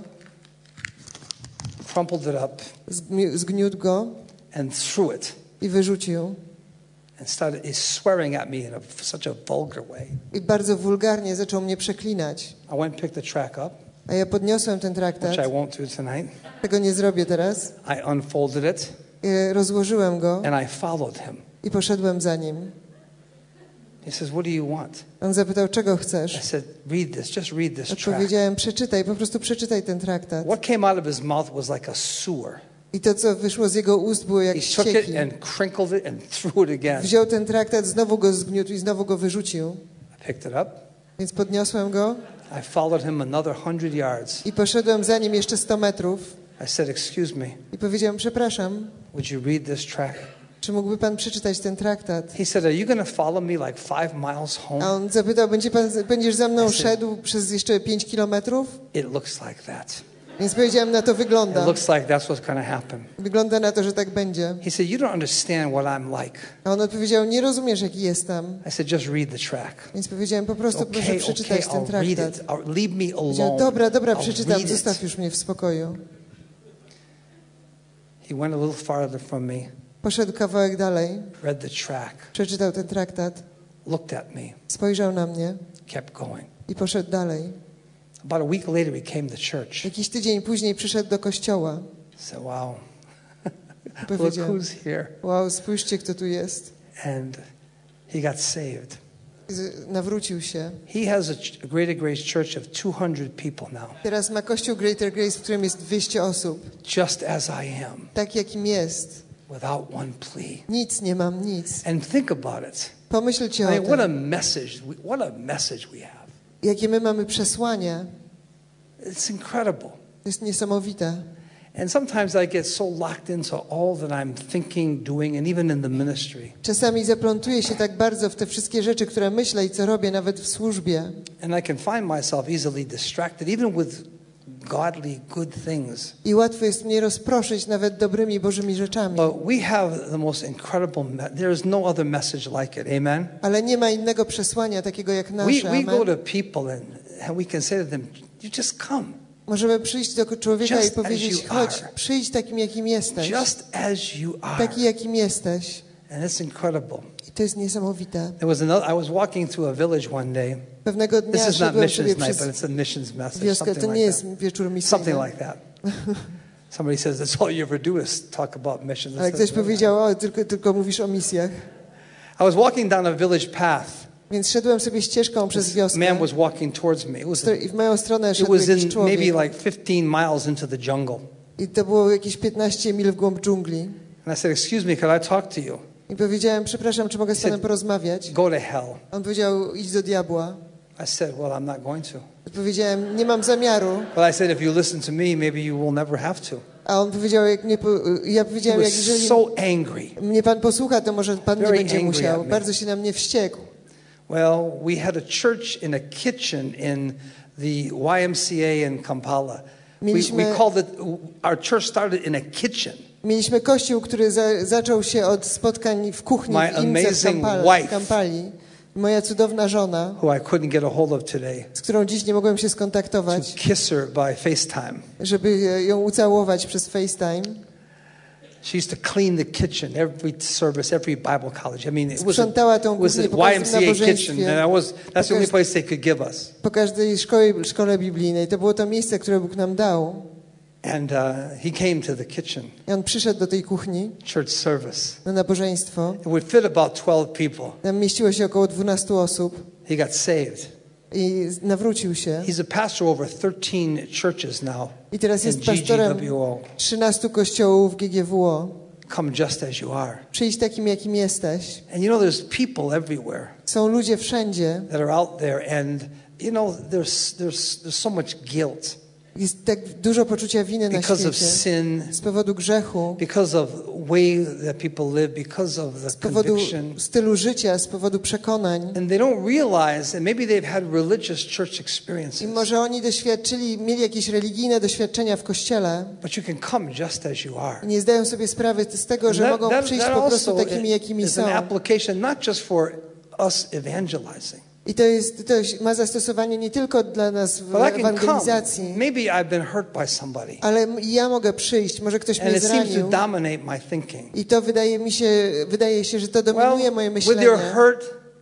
crumpled it up, zgmi- zgniótł go and threw it, i wyrzucił. and started he's swearing at me in a, such a vulgar way. I bardzo wulgarnie zaczął mnie przeklinać. I went and picked the tract up, A ja podniosłem ten traktat. which I won't do tonight. Tego nie zrobię teraz. I unfolded it, I rozłożyłem go and I followed him. i poszedłem za nim. He says, what do you want? On zapytał, czego I chcesz? said, read this, just read this tract. Odpowiedziałem, przeczytaj, po prostu przeczytaj ten traktat. What came out of his mouth was like a sewer. I to, co wyszło z jego ust, było jak He took it ścieki. and crinkled it and threw it again. Wziął ten traktat, znowu go zgniótł i znowu go wyrzucił. I picked it up. Więc podniosłem go I followed him another hundred yards. i poszedłem za nim jeszcze sto metrów. I said, excuse me, I powiedziałem, przepraszam, would you read this tract? czy mógłby pan przeczytać ten traktat? He said, are you going to follow me like five miles A home? on zapytał, Będzie pan, będziesz za mną I said- szedł przez jeszcze pięć kilometrów? It looks like that. Więc powiedziałem, na to It wygląda. looks like that's what's going to happen. Wygląda na to, że tak będzie. He said, you don't understand what I'm like. A on odpowiedział, nie rozumiesz, jaki jestem. I said, just read the tract. Więc powiedziałem, po prostu proszę Okay, okay, przeczytać ten I'll read traktat. it. I'll, leave me Powiedział, alone. dobra, dobra, I'll przeczytam, read zostaw it. już mnie w spokoju. He went a little farther from me, Poszedł kawałek dalej, read the tract, przeczytał ten traktat, looked at me, spojrzał na mnie kept going. i poszedł dalej. About a week later, he came to church. Jakiś tydzień później przyszedł do kościoła. I said, wow, I look powiedział, who's here. wow, spójrzcie, kto tu jest. And he got saved. Z- Nawrócił się. He has a, ch- a Greater Grace church of two hundred people now, Teraz ma kościół Greater Grace, w którym jest dwieście osób. just as I am, Tak jakim jest. without one plea. Nic, nie mam nic. And think about it. Pomyślcie I o mean, what a tym, message, we- what a message we have. jakie my mamy przesłanie. It's incredible. To jest niesamowite. And sometimes I get so locked into all that I'm thinking, doing, and even in the ministry. Czasami zaplątuję się tak bardzo w te wszystkie rzeczy, które myślę i co robię, nawet w służbie. And I can find myself easily distracted, even with godly, good things. I łatwo jest mnie rozproszyć nawet dobrymi Bożymi rzeczami. But we have the most incredible, me- there is no other message like it. Amen? Ale nie ma innego przesłania takiego jak We, nasze. we go Amen. to people and, and we can say to them, you just come. Możemy przyjść do człowieka Just i powiedzieć, as you chodź, are. przyjdź takim, jakim jesteś. Just as you are. Taki, jakim jesteś. And it's incredible. I to jest niesamowite. There was another, I was walking through a village one day. Pewnego This dnia is not szedłem sobie missions night, przez but it's a missions message. wioskę. Something To nie like jest that. wieczór Something misyjny. like that. Somebody says that's all you ever do is talk about missions. I Ale said, ktoś powiedział, o, tylko, tylko mówisz o misjach. I was walking down a village path. Więc szedłem sobie ścieżką przez This wioskę. man was walking towards me. It was, Sto- I w moją stronę it szedł was jakiś in człowiek. maybe like fifteen miles into the jungle. I to było jakieś piętnaście mil w głąb dżungli. And I said, excuse me, could I talk to you? I powiedziałem, przepraszam, czy mogę z panem porozmawiać? Go to hell. On powiedział, idź do diabła. I said, well, I'm not going to. Powiedziałem, nie mam zamiaru. But I said, if you listen to me, maybe you will never have to. A on powiedział, jak mnie, po- ja He powiedziałem, jak was jeżeli so angry. mnie pan posłucha, to może pan nie Very będzie angry musiał. at me. Bardzo się na mnie wściekł. Well, we had a church in a kitchen in the Y M C A in Kampala. We, Mieliśmy- we called it, our church started in a kitchen. Mieliśmy kościół, który za, zaczął się od spotkań w kuchni My w Ince w, amazing Kampala, wife. w Kampali. Moja cudowna żona, Who I couldn't get a hold of today, z którą dziś nie mogłem się to skontaktować, kiss her by FaceTime. żeby ją ucałować przez FaceTime. She used to clean the kitchen every service, every Bible college. I mean, it was a, Sprzątała tą it was kuchnię po a każdym Y M C A nabożeństwie. kitchen, and I was, that's the only Pokaż- place they could give us. Po każdej szkole, szkole biblijnej. To było to miejsce, które Bóg nam dał. And uh, he came to the kitchen, I on przyszedł do tej kuchni church service. na nabożeństwo. It would fit about twelve people. Tam mieściło się około dwunastu osób He got saved. i nawrócił się. He's a pastor over thirteen churches now I teraz in jest G pastorem G W O. trzynastu kościołów G G W O. Come just as you are. Przyjdź takim, jakim jesteś. And you know, there's people everywhere Są ludzie wszędzie. that are out there, and you know, there's there's there's so much guilt Jest tak dużo poczucia winy na because of świecie. sin, Z powodu grzechu, because of way that people live, because of z the powodu conviction. stylu życia, z powodu przekonań. And they don't realize, and maybe they've had religious church I experiences, może oni doświadczyli, mieli jakieś religijne doświadczenia w kościele but you can come just as you are. i nie zdają sobie sprawy z tego, że And mogą that, przyjść that po prostu also takimi, jakimi is są. an application not just for us evangelizing, I to, jest, to ma zastosowanie nie tylko dla nas w but I can come. ewangelizacji, Maybe I've been hurt by somebody, ale m- ja mogę przyjść, może ktoś and mnie it seems to zranił dominate my thinking. i to wydaje mi się, wydaje się, że to dominuje Well, moje with your myślenie. hurt,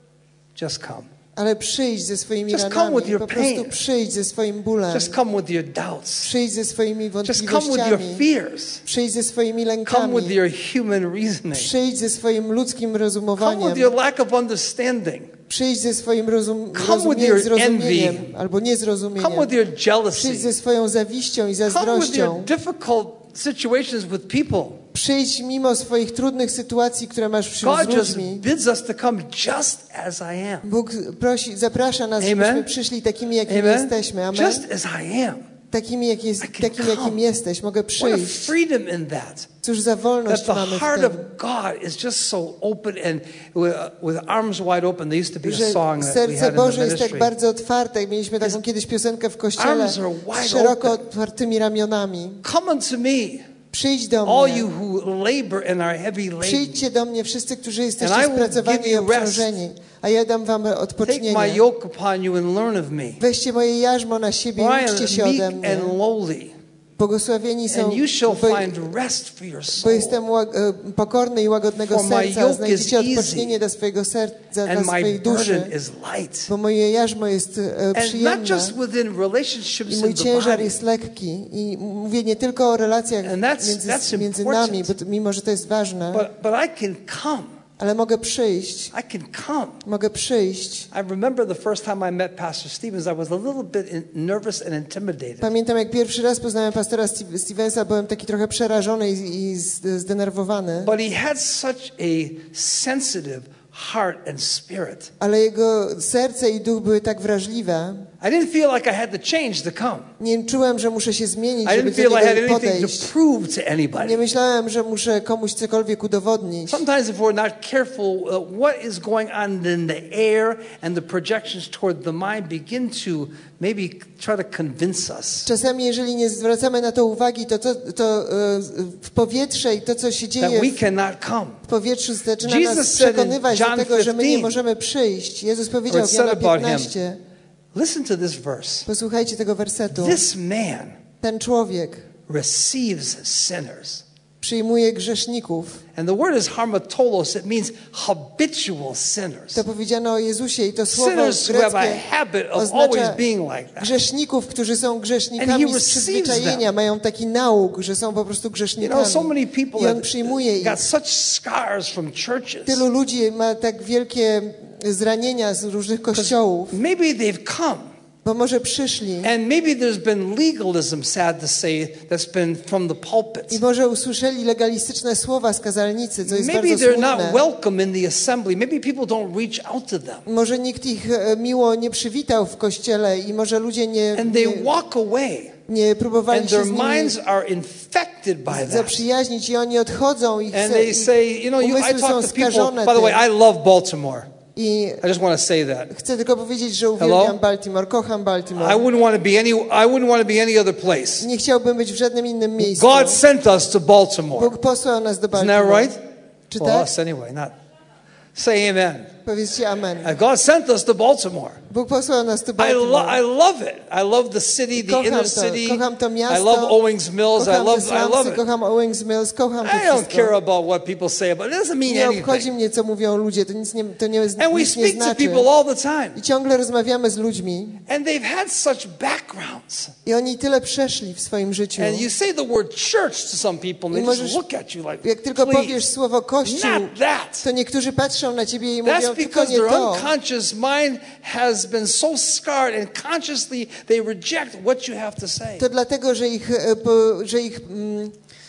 just come. Ale przyjdź ze swoimi Just come ranami, with your po prostu pain. przyjdź ze swoim bólem, Just come with your doubts. przyjdź ze swoimi Just come with your wątpliwościami, fears. przyjdź ze swoimi Come with lękami, your human reasoning. przyjdź ze swoim ludzkim Come rozumowaniem, with your lack of understanding. przyjdź ze swoim rozum, Come with rozumie, your zrozumieniem envy. albo Come niezrozumieniem. with your Przyjdź jealousy. ze swoją zawiścią i Come with zazdrością. your difficult situations with people. Przyjdź mimo swoich trudnych sytuacji, które masz wśród God z just ludźmi. bids us to come just as I am. Bóg prosi, zaprasza nas, Amen. żebyśmy przyszli takimi, jakimi Amen. jesteśmy. Amen. Just as I am. Takimi, jak jest, I can takim, come. jakim jesteś. Mogę What a przyjść. freedom in that. Cóż za wolność That the mamy w heart tym. of God is just so open and with, with arms wide open. There used to be a Że song that we serce had in Boże the jest tak ministry. bardzo otwarte. Mieliśmy taką kiedyś piosenkę w kościele arms are wide z szeroko open. otwartymi ramionami. Come unto me, Przyjdź do all mnie. you who labor and are heavy laden. Przyjdźcie do mnie wszyscy, którzy And jesteście I will spracowani give i you rest. obciążeni, a ja dam wam Take my odpocznienie. yoke upon you and learn of me. Weźcie moje jarzmo na siebie For I i uczcie am się ode meek mnie, and lowly. Błogosławieni są, and you shall bo, find rest for your bo soul. jestem łag, pokorny i łagodnego For my serca, yoke znajdziecie is easy, odpocznienie dla swojego serca, dla And my swojej duszy, burden is light. bo moje jarzmo jest e, And not przyjemne just within relationships i in mój the ciężar body. jest lekki. I mówię nie tylko o relacjach And that's- między, that's między important. nami, bo to, mimo że to jest ważne, But, but I can come. ale mogę przyjść, I can come. mogę przyjść. I remember the first time I met Pastor Stevens, I was a little bit in, nervous and intimidated. Pamiętam, jak pierwszy raz poznałem pastora Steve- Stevensa, byłem taki trochę przerażony i, i z- zdenerwowany. But he had such a sensitive heart and spirit. Ale jego serce i duch były tak wrażliwe. I didn't feel like I had to change to come. Nie czułem, że muszę się zmienić, I żeby didn't do feel I had niego anything to podejść. prove to Nie anybody. myślałem, że muszę komuś cokolwiek udowodnić. Sometimes if we're not careful, uh, what is going on in the air and the projections toward the mind begin to maybe try to convince us. Czasami, jeżeli nie zwracamy na to uwagi, to, to, to e, w powietrze i to, co się That dzieje we w, cannot come. w powietrzu, zaczyna Jesus nas said in przekonywać do John tego, że my nie fifteen, możemy przyjść. Jezus powiedział or w it said Jana about him, piętnaście. Listen to this verse. Posłuchajcie tego wersetu. This man Ten człowiek receives sinners. przyjmuje grzeszników. And the word is harmatolos. It means habitual sinners. To powiedziano o Jezusie i to słowo Sinners who have a greckie habit of oznacza always being like that. grzeszników, którzy są And grzesznikami he z receives przyzwyczajenia, them. mają taki nauk, że są po prostu You grzesznikami. know, so many people I on have przyjmuje ich. got such scars from churches. Tylu ludzi ma tak wielkie zranienia z różnych kościołów, Maybe they've come. bo może przyszli And maybe there's been legalism, sad to say, that's been from the pulpit. i może usłyszeli legalistyczne słowa z kazalnicy, co jest Maybe bardzo they're not smutne. welcome in the assembly. Maybe people don't reach out to them. Może nikt ich e, miło nie przywitał w kościele i może ludzie nie, And they nie, walk away. nie próbowali And się their z nimi minds are infected by that. zaprzyjaźnić i oni odchodzą i And chce, they ich say, you know, you, I umysły są talk to people. skażone By the way, tym. I love Baltimore. I I just want to say that. chcę tylko powiedzieć, że uwielbiam Hello? Baltimore, kocham I Baltimore. wouldn't want to be any. I wouldn't want to be any other place. Nie chciałbym być w żadnym innym miejscu. God sent us to Baltimore. Bóg posłał nas do Isn't Baltimore. that right? Czy Well, tak? us anyway. Not. Say amen. Powiedzcie amen. Uh, God sent us to Baltimore. Bóg posłał nas do I, lo- Baltimore. I love it. I love the city, the Kocham inner to, city. kocham to miasto. I love Owings Mills. I Kocham love. te I love slumsy, it. kocham Owings Mills, kocham to I don't care wszystko. about what people say about it. It doesn't mean Nie obchodzi anything. mnie, co mówią ludzie, to nic nie, to nie, And we nic nie speak to znaczy. people all the time, I ciągle rozmawiamy z ludźmi and they've had such backgrounds. i oni tyle przeszli w swoim życiu. And you say the word church to some people, and I they możesz, just look at you like, jak tylko please, powiesz słowo Kościół, not that. to niektórzy patrzą na ciebie i That's mówią, tylko because nie their to. unconscious mind has been so scarred, and consciously they reject what you have to say. To dlatego, że ich, e, po- że ich mm,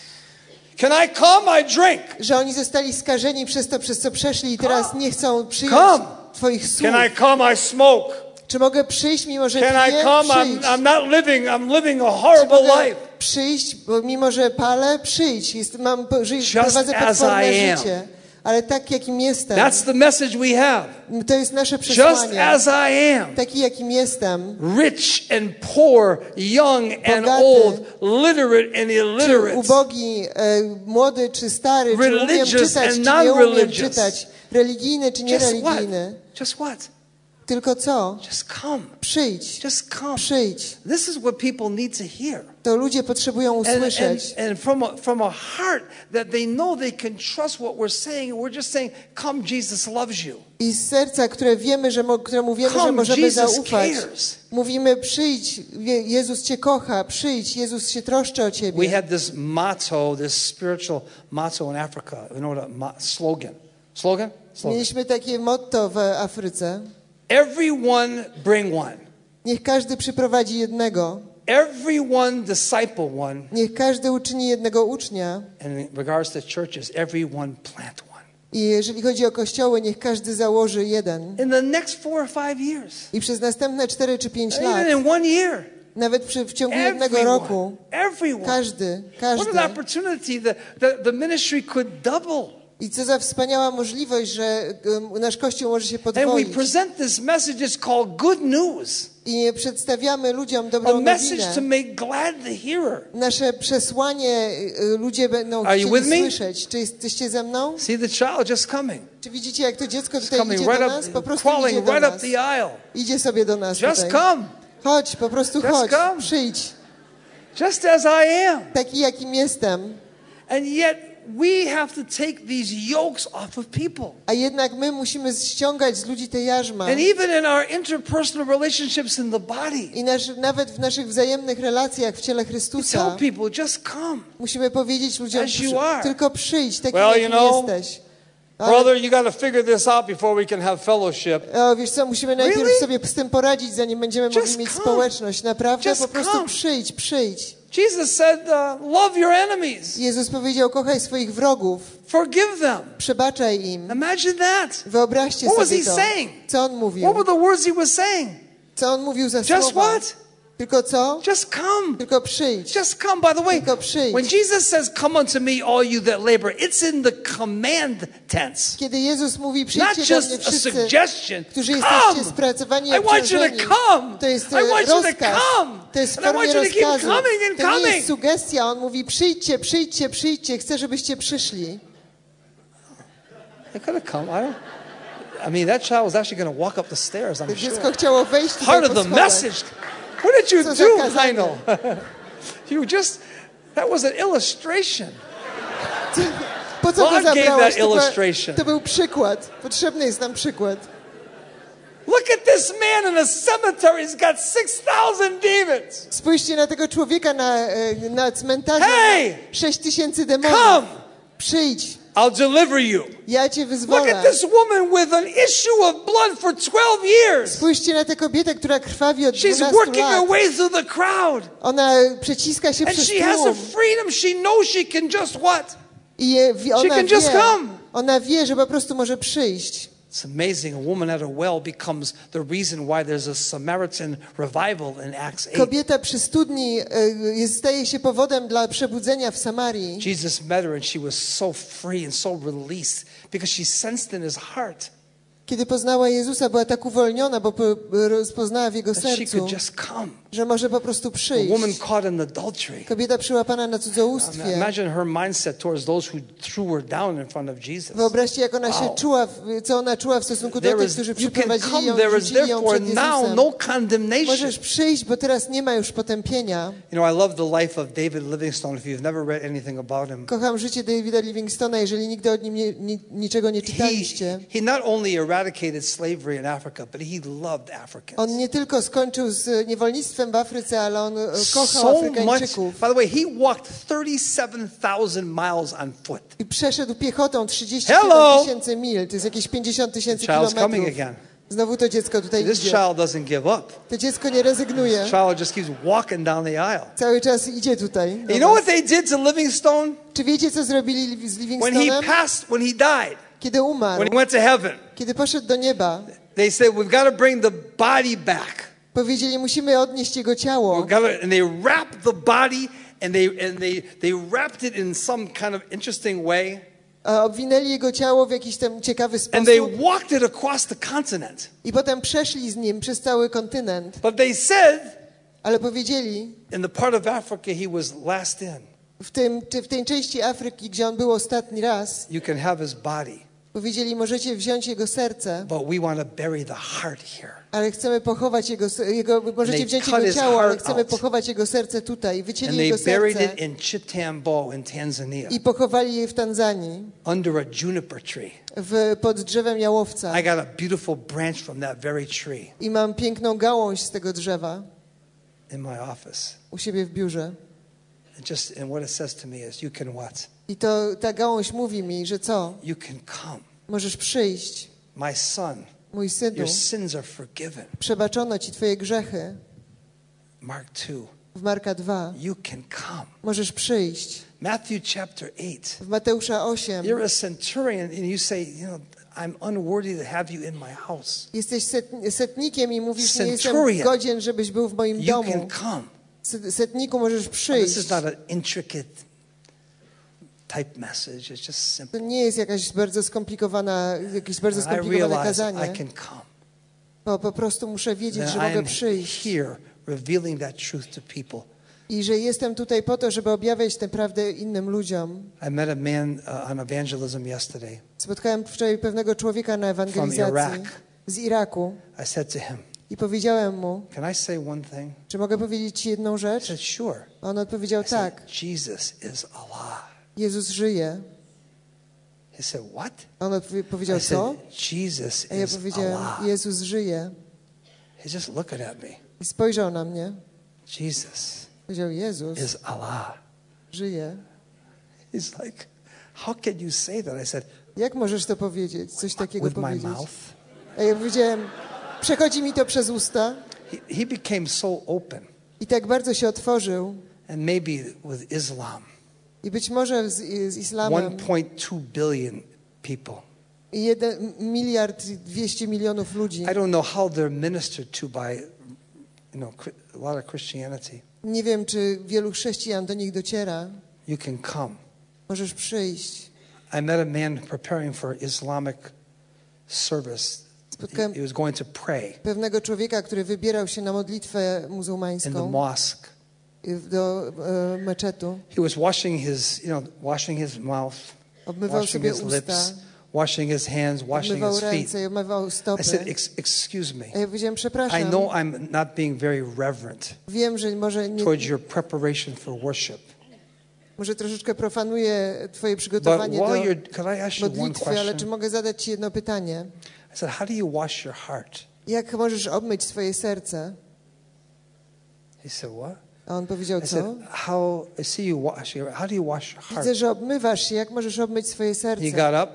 Can I come? I drink. że oni zostali skażeni przez to, przez co przeszli i teraz nie chcą przyjąć Come. twoich słów. Can I come? I smoke. Czy mogę przyjść, mimo że Can I piję? come? I'm, Przyjdź. I'm not living. I'm living a Czy horrible mogę life. przyjść, bo mimo że palę, przyjdź. Jest, mam, po- żyć, Just prowadzę as potworne I am. życie. Ale tak, jakim jestem, That's the message we have. to jest nasze Just przesłanie. as I am. Taki, jakim jestem. Rich and poor, young and Bogaty. old, literate and Czy illiterate. ubogi, e, młody czy stary, czy umiem Religious czytać, and czy nie umiem non-religious. czytać. Religijny czy Just what? niereligijny. Just what? Tylko co? Just come. Przyjdź. Just come. Przyjdź. This is what people need to hear. To ludzie potrzebują And, and, usłyszeć. and from, a, from a heart that they know they can trust what we're saying. We're just saying, come, Jesus loves you. I z serca, które wiemy, że mo, któremu wiemy, że Come, możemy Jesus zaufać. cares. Mówimy, przyjdź, Je- Jezus cię kocha, przyjdź, Jezus się troszczy o We ciebie. had this motto, this spiritual motto in Africa. You know what a mo- slogan? Slogan? Slogan. Mieliśmy takie motto w Afryce. Everyone bring one. Niech każdy przyprowadzi jednego. Everyone disciple one. Niech każdy uczyni jednego ucznia. And in regards to churches, everyone plant one. I jeżeli chodzi o kościoły, niech każdy założy jeden. In the next four or five years, I przez następne cztery czy pięć lat, even in one year, nawet przy, w ciągu jednego roku, everyone, everyone. każdy, What każdy. an opportunity! The, the, the ministry could double. I co za wspaniała możliwość, że um, nasz Kościół może się And we podwoić. present this message. It's called good news. I przedstawiamy ludziom A dobrą message to nowinę. make glad the hearer. Nasze przesłanie y, ludzie będą Are you with chcieli me? słyszeć. Czy jesteście ze mną? See the child just coming. Czy widzicie, jak to dziecko tutaj Coming idzie right do nas? Po up, prostu idzie crawling do right up nas. the aisle. Idzie sobie do nas Just tutaj. come. Chodź, po prostu Just chodź. come. Przyjdź. Just as I am. taki jakim jestem. And yet we have to take these yokes off of people. A jednak my musimy ściągać z ludzi te jarzma. And even in our interpersonal relationships in the body. I nasz, nawet w naszych wzajemnych relacjach w ciele We Chrystusa tell people, just come. musimy powiedzieć ludziom, As you are. tylko przyjdź, taki Well, jakim you know, jesteś. Brother, you got to figure this out before we can have fellowship. O, wiesz co, musimy najpierw Really? sobie z tym poradzić, zanim będziemy Just mogli mieć come. społeczność. Naprawdę, Just po prostu come. przyjdź, przyjdź. Jesus said, uh, love your enemies. Jezus powiedział, kochaj swoich wrogów, Forgive them. przebaczaj im. Imagine that. Wyobraźcie What was sobie he to. saying? Co on mówił? What were the words he was saying? Co on mówił za Just słowa? what? Tylko co? Just come. Tylko przyjdź. Just come. By the way, Tylko przyjdź. when Jesus says, come unto me, all you that labor, it's in the command tense. Kiedy Jezus mówi, Not przyjdźcie do just mnie a wszyscy, suggestion. którzy Come. jesteście spracowani i I want you to obciążeni. come. To jest I want you to rozkaz. come. To jest w And I formie want you to keep rozkazu. coming and To nie coming. jest sugestia. On mówi, przyjdźcie, przyjdźcie, przyjdźcie. Chcę, żebyście przyszli. They could have come. I don't. I mean, that child was actually going to walk up the stairs, I'm To dziecko sure. chciało wejść tutaj Part of po the schodach. message. What did you Co za do, kazanie. Heino? You just, that was an illustration. Po co go God gave zabrałeś? that To, była, illustration. to był przykład. Potrzebny jest nam przykład. Look at this man in a cemetery. He's got six thousand demons. Spójrzcie na tego człowieka na, e, na cmentarzu. Hey! Sześć tysięcy demonów. Come. Przyjdź. I'll deliver you. Ja cię Look wyzwolę. at this woman with an issue of blood for twelve years. Spójrzcie na tę kobietę, która krwawi od She's dwunastu working lat. her way through the crowd. Ona przeciska się And przez she has a tłum. freedom. She knows she can just what? I je, wie- ona can just wie, come. ona wie, że po prostu może przyjść. It's amazing. A woman at a well becomes the reason why there's a Samaritan revival in Acts eight. Kobieta przy studni e, jest, staje się powodem dla przebudzenia w Samarii. Jesus met her and she was so free and so released because she sensed in his heart Kiedy poznała Jezusa, była tak uwolniona, bo po- rozpoznała w jego that she sercu, could just come. że może po prostu A woman przyjść. caught in adultery. Kobieta przyłapana na cudzołóstwie. Imagine her mindset towards those who threw her down in front of Jesus. Wyobraźcie, jak ona się Wow. czuła, w- co ona czuła w stosunku do There tych, is, którzy you can przyprowadzili come, ją, there is rzucili ją therefore przed now Jezusem. no condemnation. Możesz przyjść, bo teraz nie ma już potępienia. You know, I love the life of David Livingstone. If you've never read anything about him, Kocham życie Davida Livingstona, jeżeli nigdy o nim nie, ni, niczego nie he, czytaliście. he not only eradicated slavery in Africa, but he loved Africans. On nie tylko skończył z niewolnictwem w Afryce, ale on e, kochał So much. Afrykańczyków. By the way, he walked thirty-seven thousand miles on foot. I przeszedł piechotą trzydzieści Hello! siedem tysięcy mil. To jest jakieś pięćdziesiąt tysięcy The child's coming kilometrów. again. Znowu to dziecko tutaj This idzie. child doesn't give up. To dziecko nie rezygnuje. This child just keeps walking down the aisle. Cały czas idzie tutaj. do You know nas. what they did to Livingstone? Czy wiecie, co zrobili z When he Livingstonem? passed, when he died, Kiedy umarł, when he went to heaven, kiedy poszedł do nieba, they said, we've got to bring the body back. powiedzieli, musimy odnieść jego ciało. We've got to, and they wrapped the body and they, and they, they wrapped it in some kind of interesting way. A obwinęli jego ciało w jakiś tam ciekawy And they sposób walked it across the continent. i potem przeszli z nim przez cały kontynent. But they said, Ale powiedzieli, in the part of Africa he was last in, w, tym, czy w tej części Afryki, gdzie on był ostatni raz, you can have his body, powiedzieli, możecie wziąć jego serce, but we want to bury the heart here. ale chcemy pochować jego, se- jego możecie they wziąć cut jego his ciało, ale heart chcemy out. pochować jego serce tutaj. Wycięli And they jego buried serce it in Chitambo in Tanzania, i pochowali je w Tanzanii, under a juniper tree. w, pod drzewem jałowca. I got a beautiful branch from that very tree I mam piękną gałąź z tego drzewa in my office. u siebie w biurze. And just and what it says to me is, you can what? I to ta gałąź mówi mi, że co? You can come. Możesz przyjść, My son, mój synu, your sins are forgiven. przebaczono ci twoje grzechy. Mark two, W Marka dwa. you can come. Możesz przyjść. Matthew chapter eight, W Mateusza osiem. you're a centurion and you say, you know, I'm unworthy to have you in my house. Jesteś set, setnikiem i mówisz, nie jestem Centurion. godzien, żebyś był w moim You domu. can come. Set- Setniku możesz Now, przyjść. this is not an intricate type message. It's just To simple. nie jest jakaś bardzo skomplikowana, jakieś bardzo I skomplikowane realize kazanie. I can come. Bo po prostu muszę wiedzieć, That że I mogę am przyjść. here revealing that truth to people. I że jestem tutaj po to, żeby objawiać tę prawdę innym ludziom. I met a man uh, on evangelism yesterday. Spotkałem wczoraj pewnego człowieka na ewangelizacji Iraq. z Iraku. I said to him, I powiedziałem mu, can I say one thing? czy mogę powiedzieć ci jedną I rzecz? said, sure. A on odpowiedział I said, tak, Jesus is alive. Jezus żyje. He said, what? A on odpowie- powiedział I co? said, Jesus A ja is powiedziałem, alive. Jezus żyje. He's just looking at me. I spojrzał na mnie. Jesus Powiedział, Jezus is alive. żyje. He's like, how can you say that? I said, Jak możesz to powiedzieć? Coś takiego with my powiedzieć? mouth. A ja powiedziałem, przechodzi mi to przez usta. He, he became so open. I tak bardzo się otworzył. And maybe with Islam, I być może z, z islamem one point two billion people. i jeden miliard dwieście milionów ludzi. I don't know how they're ministered to by, you know, a lot of Christianity. Nie wiem, czy wielu chrześcijan do nich dociera. You can come. Możesz przyjść. I met a man preparing for Islamic service. Spotkałem He was going to pray pewnego człowieka, który wybierał się na modlitwę in the muzułmańską mosque. do e, meczetu. He was washing his, you know, washing his mouth, Obmywał washing sobie his usta, lips, washing his hands, washing obmywał his feet. ręce i obmywał I stopy. said, Ex- excuse me. A ja powiedziałem, I przepraszam, know I'm not being very reverent wiem, że może, nie, towards your preparation for worship. może troszeczkę profanuję twoje But przygotowanie while do you're, could I ask you one modlitwy, ale czy question? mogę zadać ci jedno pytanie? I said, how do you wash your heart? Jak możesz obmyć swoje serce? He said, what? A on powiedział, I said, co? how, I see you wash your, how do you wash your Widzę, heart? że obmywasz się. Jak możesz obmyć swoje He serce? got up,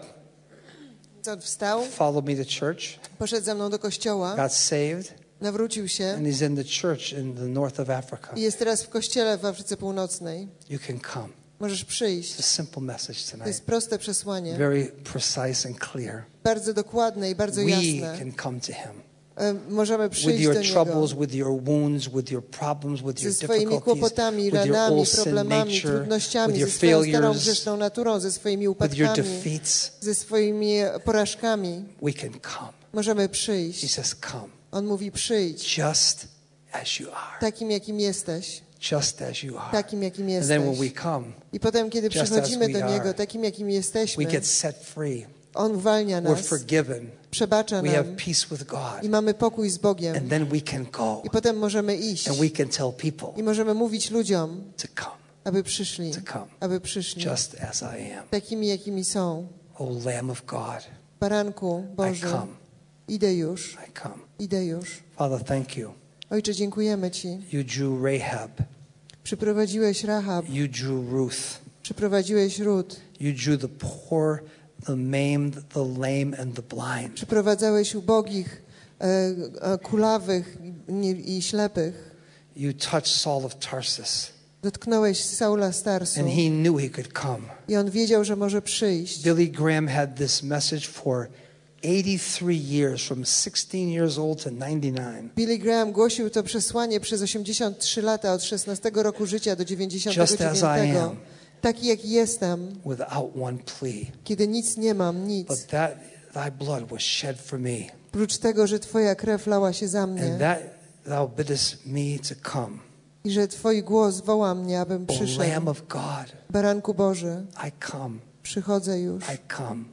Co, on wstał, followed me to church, poszedł ze mną do kościoła, got saved, nawrócił się and he's in the church in the north of Africa. i jest teraz w kościele w Afryce Północnej. You can come. Możesz przyjść. It's a simple message To tonight. jest proste przesłanie. Very precise and clear. Bardzo dokładne i bardzo We jasne. can come to him. E, Możemy With przyjść your do Niego troubles, with your wounds, with your problems, with your ze swoimi difficulties, kłopotami, with your ranami, old sin problemami, nature, with trudnościami, your ze swoją starą failures, grzeszną naturą, ze swoimi with your upadkami, defeats. ze swoimi porażkami. We can come. Możemy He przyjść. says, come. On mówi, przyjdź Just as you are. takim, jakim jesteś. Just as you are. Takim, jakim And then when jesteś. we come, I potem, kiedy just przychodzimy as we do are, Niego, takim, jakim we jesteśmy, get set free. On uwalnia We're nas, forgiven. przebacza We have nam peace with i God. mamy pokój z Bogiem. And then we can go. I potem możemy iść And we can tell people i możemy mówić ludziom, to come. aby przyszli, To come. aby przyszli Just as I am. takimi, jakimi są. O Lamb of God, Baranku I Boży, come. idę już, I come. idę już. Father, thank you. Ojcze, dziękujemy Ci. You drew Rahab. Przyprowadziłeś Rahab, You drew Ruth. przyprowadziłeś Rut, You drew the poor, the maimed, the lame, and the blind. przyprowadzałeś ubogich, e, e, kulawych i, nie- i ślepych. You touched Saul of Tarsus, Dotknąłeś Saula z Tarsu and he knew he could come. i on wiedział, że może przyjść. Billy Graham had this message for eighty-three years, from sixteen years old to ninety-nine. Billy Graham głosił to przesłanie przez osiemdziesiąt trzy lata, od szesnastego roku życia do dziewięćdziesiątego Just as I dziewiątego. am. Taki jak jestem, Without one plea. kiedy nic nie mam, nic. But that thy blood was shed for me. Prócz tego, że Twoja krew lała się za And mnie that thou biddest me to come. i że Twój głos woła mnie, abym O Lamb przyszedł. of God, Baranku Boży, I come. przychodzę już. I come.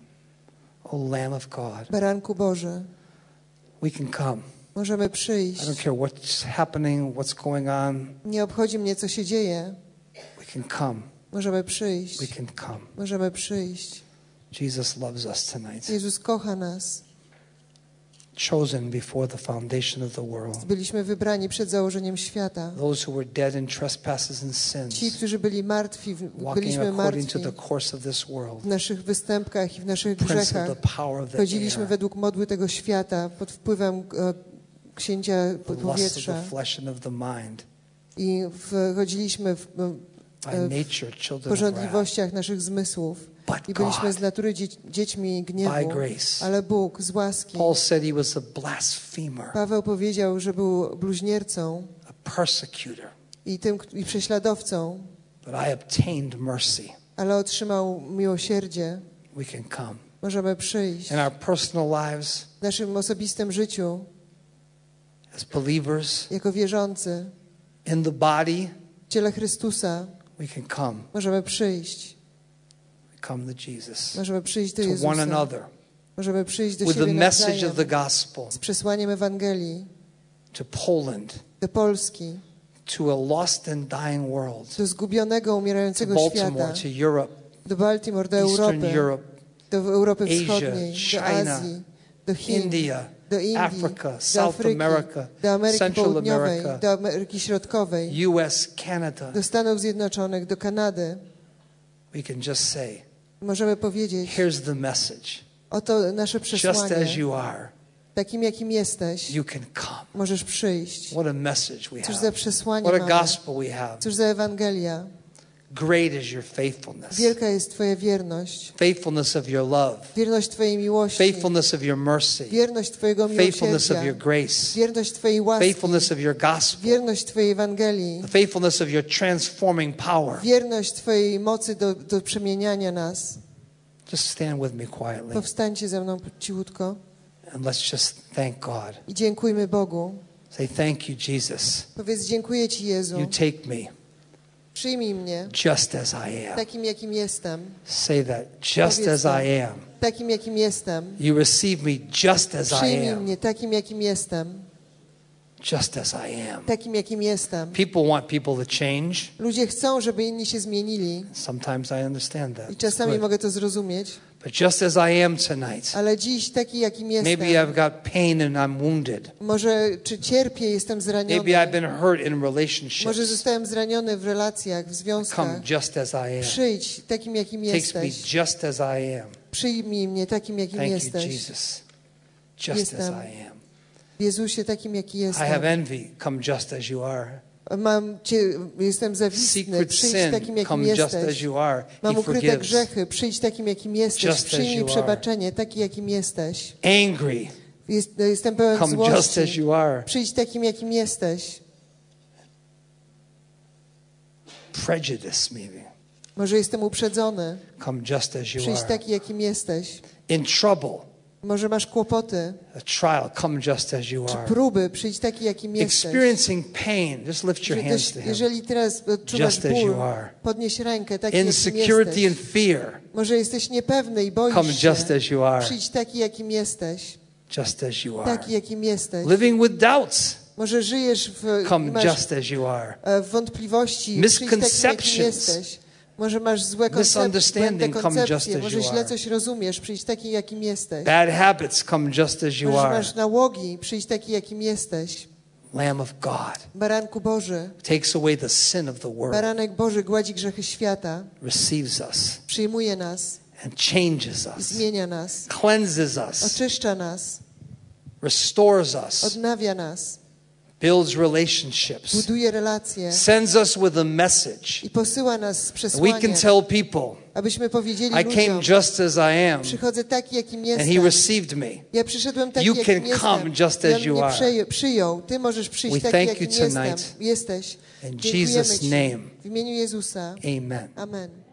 O Lamb of God, Baranku Boży, we can come. możemy I przyjść. don't care what's happening, what's going on. Nie obchodzi mnie, co się dzieje. We can come. Możemy przyjść. We can come. Możemy przyjść. Jesus loves us tonight. Jezus kocha nas. Chosen before the foundation of the world. Byliśmy wybrani przed założeniem świata. Those who were dead in trespasses and Ci, sins, którzy byli martwi, walking byliśmy according to martwi the course of this world. w naszych występkach i w naszych Prince grzechach. of the power of the Chodziliśmy air. według modły tego świata pod wpływem e, księcia The lust of powietrza the flesh and of the mind. i wchodziliśmy w e, By e, nature, children of wrath. porządliwościach naszych zmysłów But i byliśmy God, z natury dzie dziećmi gniewu, by grace. ale Bóg z łaski. Paul said he was a blasphemer, Paweł powiedział, że był bluźniercą a persecutor, i tym i prześladowcą, but I obtained mercy. ale otrzymał miłosierdzie. We can come. Możemy przyjść In our personal lives, w naszym osobistym życiu as believers, jako wierzący in the body, w ciele Chrystusa. we can come. Możemy przyjść. We come to Jesus, Możemy przyjść do to one Jezusa. another, Możemy przyjść do with the siebie message nawzajem of the gospel. z przesłaniem Ewangelii. to Poland, do Polski, to a lost and dying world, do zgubionego, to umierającego Baltimore, świata, to Europe, do Baltimore, do Eastern Europy, Europe, do Europy Asia, Wschodniej, do China, Azji, do Chin, India, do Indii, Africa, do South Afryki, America, do Ameryki Central Południowej, America, do Ameryki Środkowej, U S, Canada. do Stanów Zjednoczonych, do Kanady. We can just say, Możemy powiedzieć, here's the message. oto nasze Just as przesłanie. you are, Takim, jakim jesteś, you can come. możesz przyjść. What a message we Cóż za have. przesłanie What a mamy. gospel we have. Cóż za Ewangelia. Great is your faithfulness. Wielka jest Twoja wierność. Faithfulness of your love. Wierność Twojej miłości. Faithfulness of your mercy. Wierność Twojego Faithfulness of your miłosierdzia. grace. Wierność Twojej łaski. Faithfulness of your gospel. Wierność Twojej Ewangelii. The faithfulness of your transforming power. Wierność Twojej mocy do, do przemieniania nas. Just stand with me quietly Powstańcie ze mną cichutko and let's just thank God. i dziękujmy Bogu. Say, thank you, Jesus. Powiedz, dziękuję Ci, Jezu. You take me Przyjmij mnie just as I am. takim, jakim jestem. Say that, just Powiedz as to. I am. Takim, jakim jestem. You receive me just as I Przyjmij am. mnie takim, jakim jestem. Just as I am. Takim, jakim jestem. People want people to change. Ludzie chcą, żeby inni się zmienili. Sometimes I understand that. I It's czasami good. mogę to zrozumieć. But just as I am tonight, Ale dziś taki, jakim jestem. maybe I've got pain and I'm wounded. Może czy cierpię, jestem zraniony. Maybe I've been hurt in Może relationships. zostałem zraniony w relacjach, w Come związkach. just as I am. Przyjdź takim, jakim Takes me jesteś. just as I am. Przyjmij mnie takim, jakim Thank you, jesteś. Jesus. Just as Jestem. I am. Jezusie, takim, jaki I have jestem. envy. Come just as you are. Mam cię, jestem zawistny. Secret Przyjdź sin. takim, jakim Come just as jesteś. you are. Mam He ukryte forgives. grzechy. Przyjdź takim, jakim jesteś. Just as Przyjmij you are. przebaczenie, taki, jakim jesteś. Angry. Jest, jestem pełen Come just as złości. you are. Przyjdź takim, jakim jesteś. Prejudice, maybe. Może jestem uprzedzony. Come just as you Przyjdź are. taki, jakim jesteś. In trouble. Może masz kłopoty, A trial. Come just as you czy are. próby. Przyjdź taki, jakim jesteś. Experiencing pain. Just lift your Że hands też, to Him. jeżeli teraz odczuwasz Just as ból, you are. podnieś rękę, taki, jakim Insecurity jesteś. and fear. Może jesteś niepewny i boisz Come się. just as you are. Przyjdź taki, jakim jesteś. Just as you are. Taki, jakim jesteś. Living with doubts. Może żyjesz w, Come masz just as you are. e, w wątpliwości. Przyjdź takim, jakim Misconceptions. jesteś. Może masz złe koncepcje, Misunderstanding. błędne Come just koncepcje. as Może you źle are. coś rozumiesz. Przyjdź taki, jakim jesteś. Bad habits. Come just as you Może are. masz nałogi. Przyjdź taki, jakim jesteś. Lamb of God Baranku Boży. takes away the sin of the world, Baranek Boży gładzi grzechy świata. receives us, Przyjmuje nas and changes i us, zmienia nas. cleanses us, Oczyszcza nas. restores us, Odnawia nas. builds relationships, Buduje relacje. sends us with a message. I posyła nas z We can przesłaniem. tell people, Abyśmy powiedzieli I came ludziom. just as I am, Przychodzę taki, jakim and jestem. He received me. Ja przyszedłem taki, You jakim can come jestem. just I as on you mnie are. przeję- przyjął. Ty możesz przyjść We taki, thank jakim you jestem. tonight. Jesteś. In Dziękujemy Jesus' Ci. name. W imieniu Jezusa. Amen. Amen.